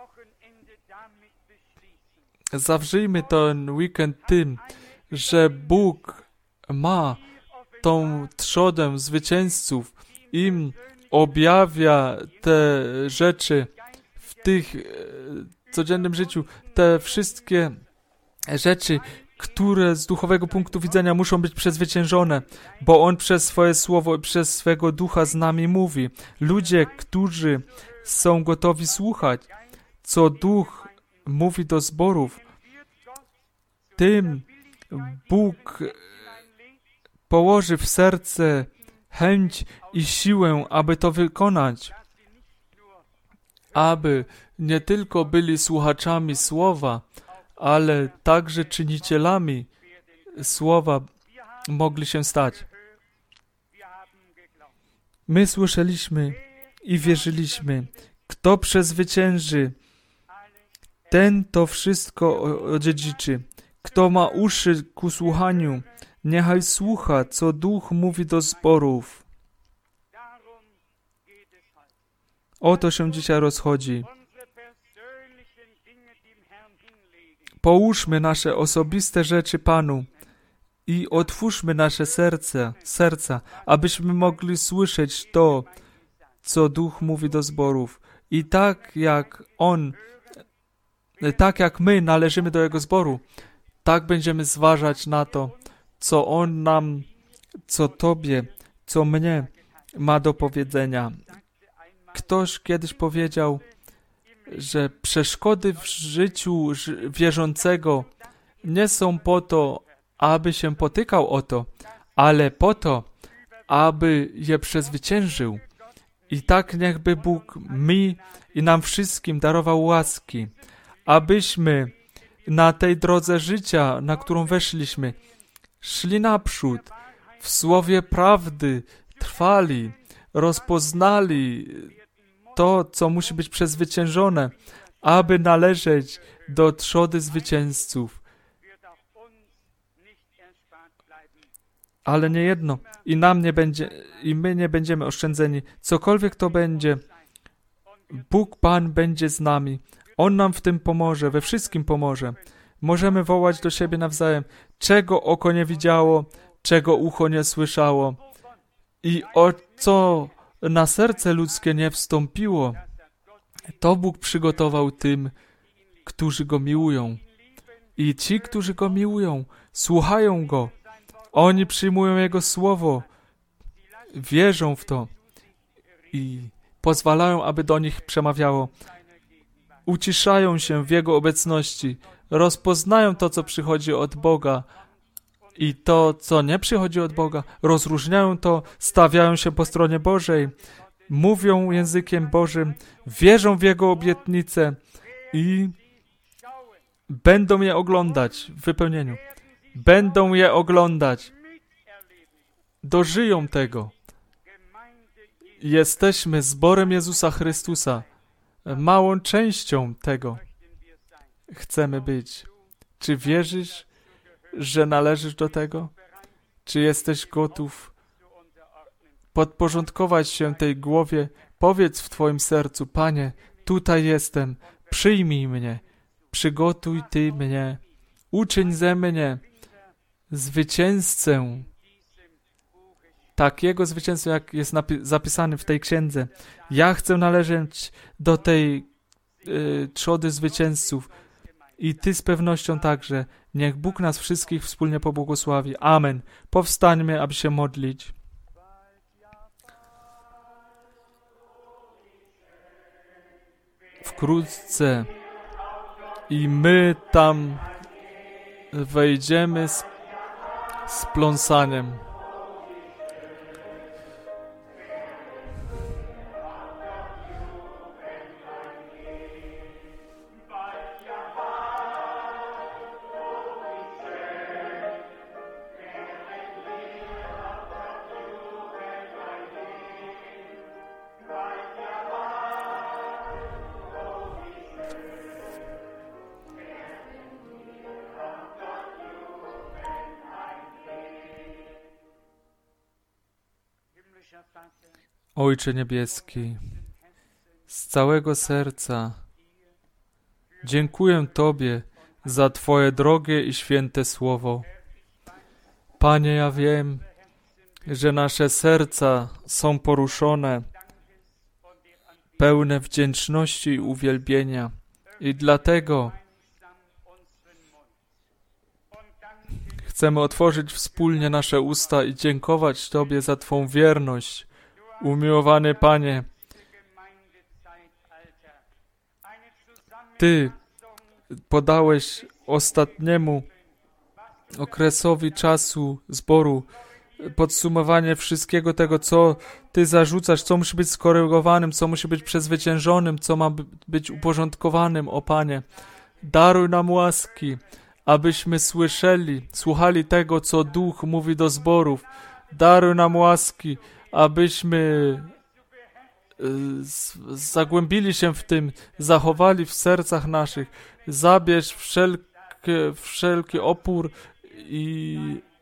[SPEAKER 1] Zawrzyjmy ten weekend tym, że Bóg ma tą trzodę zwycięzców, im objawia te rzeczy w tych codziennym życiu, te wszystkie rzeczy, które z duchowego punktu widzenia muszą być przezwyciężone, bo On przez swoje słowo, przez swego ducha z nami mówi. Ludzie, którzy są gotowi słuchać, co duch mówi do zborów, tym Bóg położy w serce chęć i siłę, aby to wykonać, aby nie tylko byli słuchaczami słowa, ale także czynicielami słowa mogli się stać. My słyszeliśmy i wierzyliśmy. Kto przezwycięży, ten to wszystko odziedziczy. Kto ma uszy ku słuchaniu, niechaj słucha, co Duch mówi do zborów. O to się dzisiaj rozchodzi. Połóżmy nasze osobiste rzeczy Panu i otwórzmy nasze serca, abyśmy mogli słyszeć to, co Duch mówi do zborów. I tak jak my należymy do Jego zboru, tak będziemy zważać na to, co On nam, co Tobie, co mnie ma do powiedzenia. Ktoś kiedyś powiedział, że przeszkody w życiu wierzącego nie są po to, aby się potykał o to, ale po to, aby je przezwyciężył. I tak niechby Bóg mi i nam wszystkim darował łaski, abyśmy na tej drodze życia, na którą weszliśmy, szli naprzód, w słowie prawdy trwali, rozpoznali to, co musi być przezwyciężone, aby należeć do trzody zwycięzców. Ale nie jedno, i my nie będziemy oszczędzeni. Cokolwiek to będzie, Bóg Pan będzie z nami. On nam w tym pomoże, we wszystkim pomoże. Możemy wołać do siebie nawzajem, czego oko nie widziało, czego ucho nie słyszało i o co na serce ludzkie nie wstąpiło, to Bóg przygotował tym, którzy Go miłują. I ci, którzy Go miłują, słuchają Go. Oni przyjmują Jego słowo, wierzą w to i pozwalają, aby do nich przemawiało. Uciszają się w Jego obecności, rozpoznają to, co przychodzi od Boga i to, co nie przychodzi od Boga, rozróżniają to, stawiają się po stronie Bożej, mówią językiem Bożym, wierzą w Jego obietnice i będą je oglądać w wypełnieniu. Będą je oglądać. Dożyją tego. Jesteśmy zborem Jezusa Chrystusa. Małą częścią tego chcemy być. Czy wierzysz, że należysz do tego? Czy jesteś gotów podporządkować się tej głowie? Powiedz w Twoim sercu, Panie, tutaj jestem, przyjmij mnie, przygotuj Ty mnie, uczyń ze mnie zwycięzcę, takiego zwycięzcę, jak jest zapisany w tej księdze. Ja chcę należeć do tej trzody zwycięzców i Ty z pewnością także. Niech Bóg nas wszystkich wspólnie pobłogosławi. Amen. Powstańmy, aby się modlić. Wkrótce i my tam wejdziemy z pląsaniem. Ojcze Niebieski, z całego serca dziękuję Tobie za Twoje drogie i święte słowo. Panie, ja wiem, że nasze serca są poruszone, pełne wdzięczności i uwielbienia. I dlatego chcemy otworzyć wspólnie nasze usta i dziękować Tobie za Twą wierność. Umiłowany Panie, Ty podałeś ostatniemu okresowi czasu zboru podsumowanie wszystkiego tego, co Ty zarzucasz, co musi być skorygowanym, co musi być przezwyciężonym, co ma być uporządkowanym, o Panie. Daruj nam łaski, abyśmy słuchali tego, co Duch mówi do zborów. Daruj nam łaski, abyśmy zagłębili się w tym, zachowali w sercach naszych. Zabierz wszelki opór i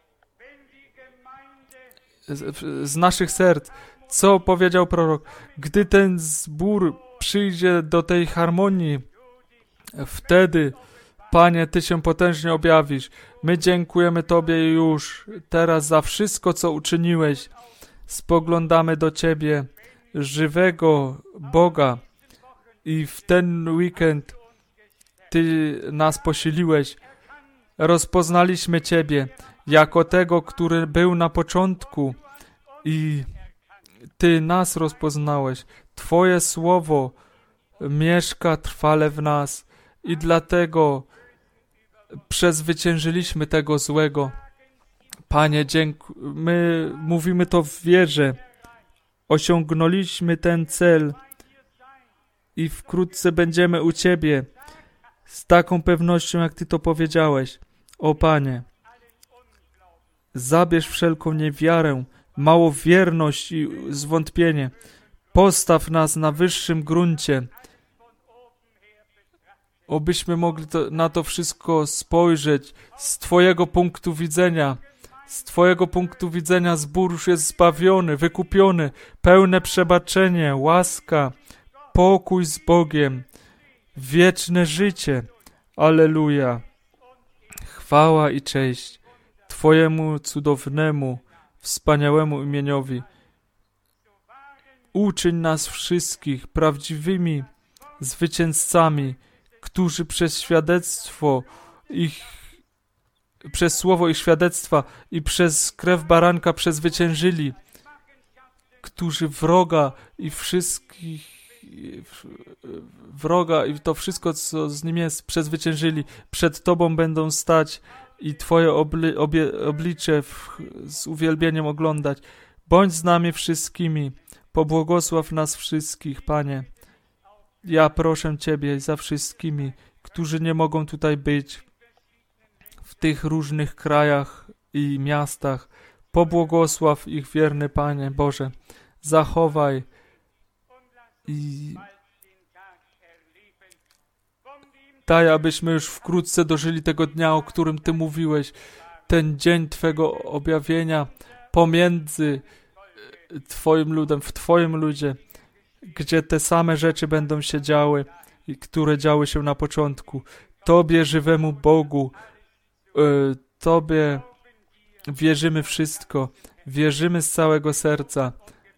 [SPEAKER 1] z naszych serc. Co powiedział prorok? Gdy ten zbór przyjdzie do tej harmonii, wtedy, Panie, Ty się potężnie objawisz. My dziękujemy Tobie już teraz za wszystko, co uczyniłeś. Spoglądamy do Ciebie, żywego Boga, i w ten weekend Ty nas posiliłeś. Rozpoznaliśmy Ciebie jako tego, który był na początku, i Ty nas rozpoznałeś. Twoje słowo mieszka trwale w nas i dlatego przezwyciężyliśmy tego złego. Panie, my mówimy to w wierze. Osiągnęliśmy ten cel i wkrótce będziemy u Ciebie z taką pewnością, jak Ty to powiedziałeś. O Panie, zabierz wszelką niewiarę, małowierność i zwątpienie. Postaw nas na wyższym gruncie, obyśmy mogli na to wszystko spojrzeć z Twojego punktu widzenia. Z Twojego punktu widzenia zbór już jest zbawiony, wykupiony, pełne przebaczenie, łaska, pokój z Bogiem, wieczne życie. Alleluja. Chwała i cześć Twojemu cudownemu, wspaniałemu imieniowi. Uczyń nas wszystkich prawdziwymi zwycięzcami, którzy przez słowo ich świadectwa i przez krew baranka przezwyciężyli, którzy wroga i to wszystko, co z nim jest, przezwyciężyli. Przed Tobą będą stać i Twoje oblicze z uwielbieniem oglądać. Bądź z nami wszystkimi. Pobłogosław nas wszystkich, Panie. Ja proszę Ciebie za wszystkimi, którzy nie mogą tutaj być, w tych różnych krajach i miastach. Pobłogosław ich, wierny Panie Boże. Zachowaj i daj, abyśmy już wkrótce dożyli tego dnia, o którym Ty mówiłeś. ten dzień Twego objawienia pomiędzy Twoim ludem, w Twoim ludzie, gdzie te same rzeczy będą się działy, które działy się na początku. Tobie, żywemu Bogu, Tobie wierzymy wszystko, wierzymy z całego serca.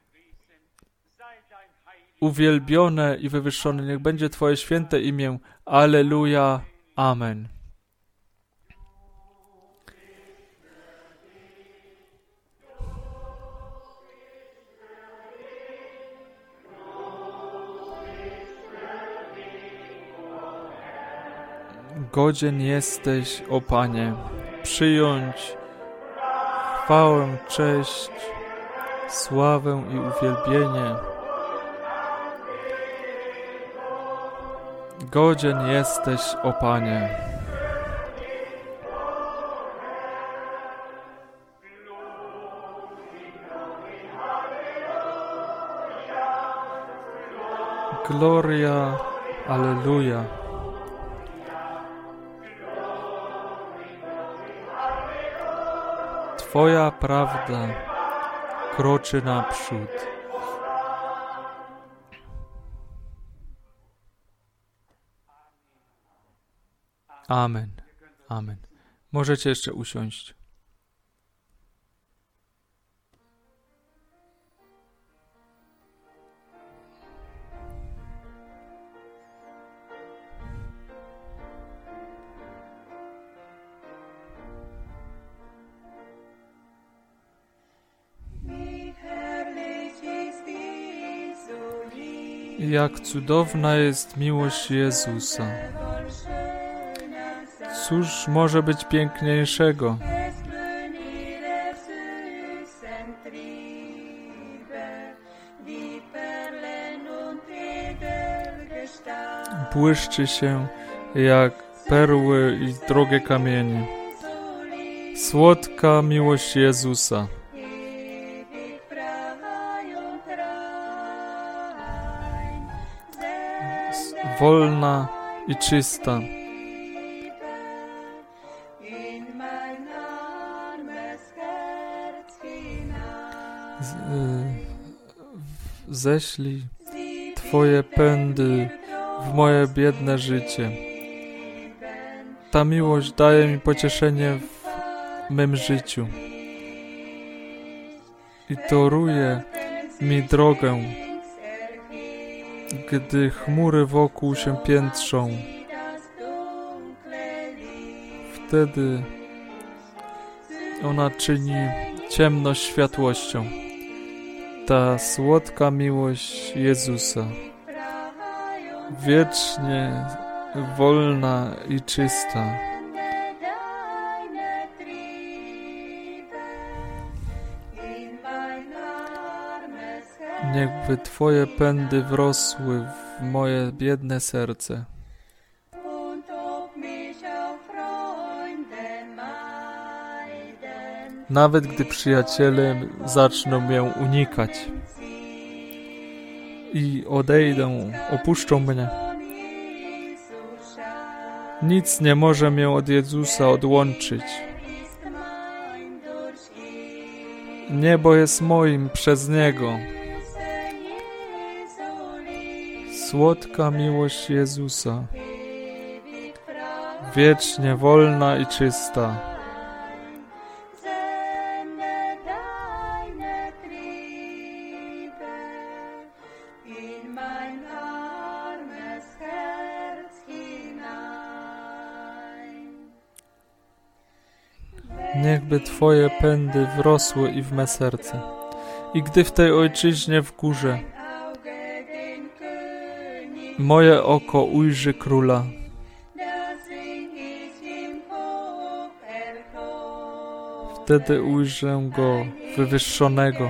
[SPEAKER 1] Uwielbione i wywyższone niech będzie Twoje święte imię. Alleluja. Amen. Godzien jesteś, o Panie, przyjąć chwałę, cześć, sławę i uwielbienie. Godzien jesteś, o Panie. Gloria, alleluja. Twoja prawda kroczy naprzód. Amen. Amen. Możecie jeszcze usiąść. Jak cudowna jest miłość Jezusa. Cóż może być piękniejszego? Błyszczy się jak perły i drogie kamienie. Słodka miłość Jezusa. Wolna i czysta. Ześlij Twoje pędy w moje biedne życie. Ta miłość daje mi pocieszenie w mym życiu i toruje mi drogę, gdy chmury wokół się piętrzą. Wtedy ona czyni ciemność światłością. Ta słodka miłość Jezusa, wiecznie wolna i czysta. Niechby Twoje pędy wrosły w moje biedne serce. Nawet gdy przyjaciele zaczną mnie unikać i odejdą, opuszczą mnie, nic nie może mnie od Jezusa odłączyć. Niebo jest moim przez Niego. Słodka miłość Jezusa, wiecznie wolna i czysta. Niechby Twoje pędy wrosły i w me serce. I gdy w tej ojczyźnie w górze moje oko ujrzy Króla, wtedy ujrzę Go wywyższonego.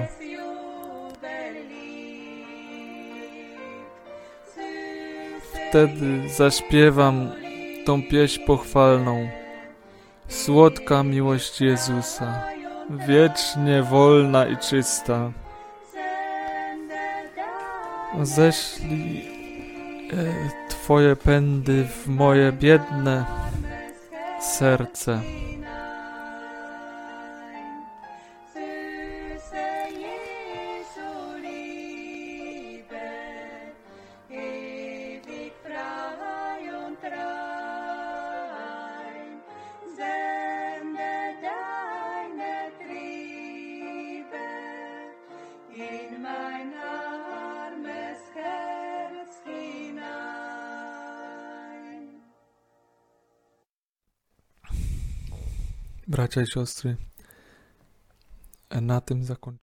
[SPEAKER 1] Wtedy zaśpiewam tą pieśń pochwalną. Słodka miłość Jezusa, wiecznie wolna i czysta. Ześlij Twoje pędy w moje biedne serce. Bracia i siostry, na tym zakończymy.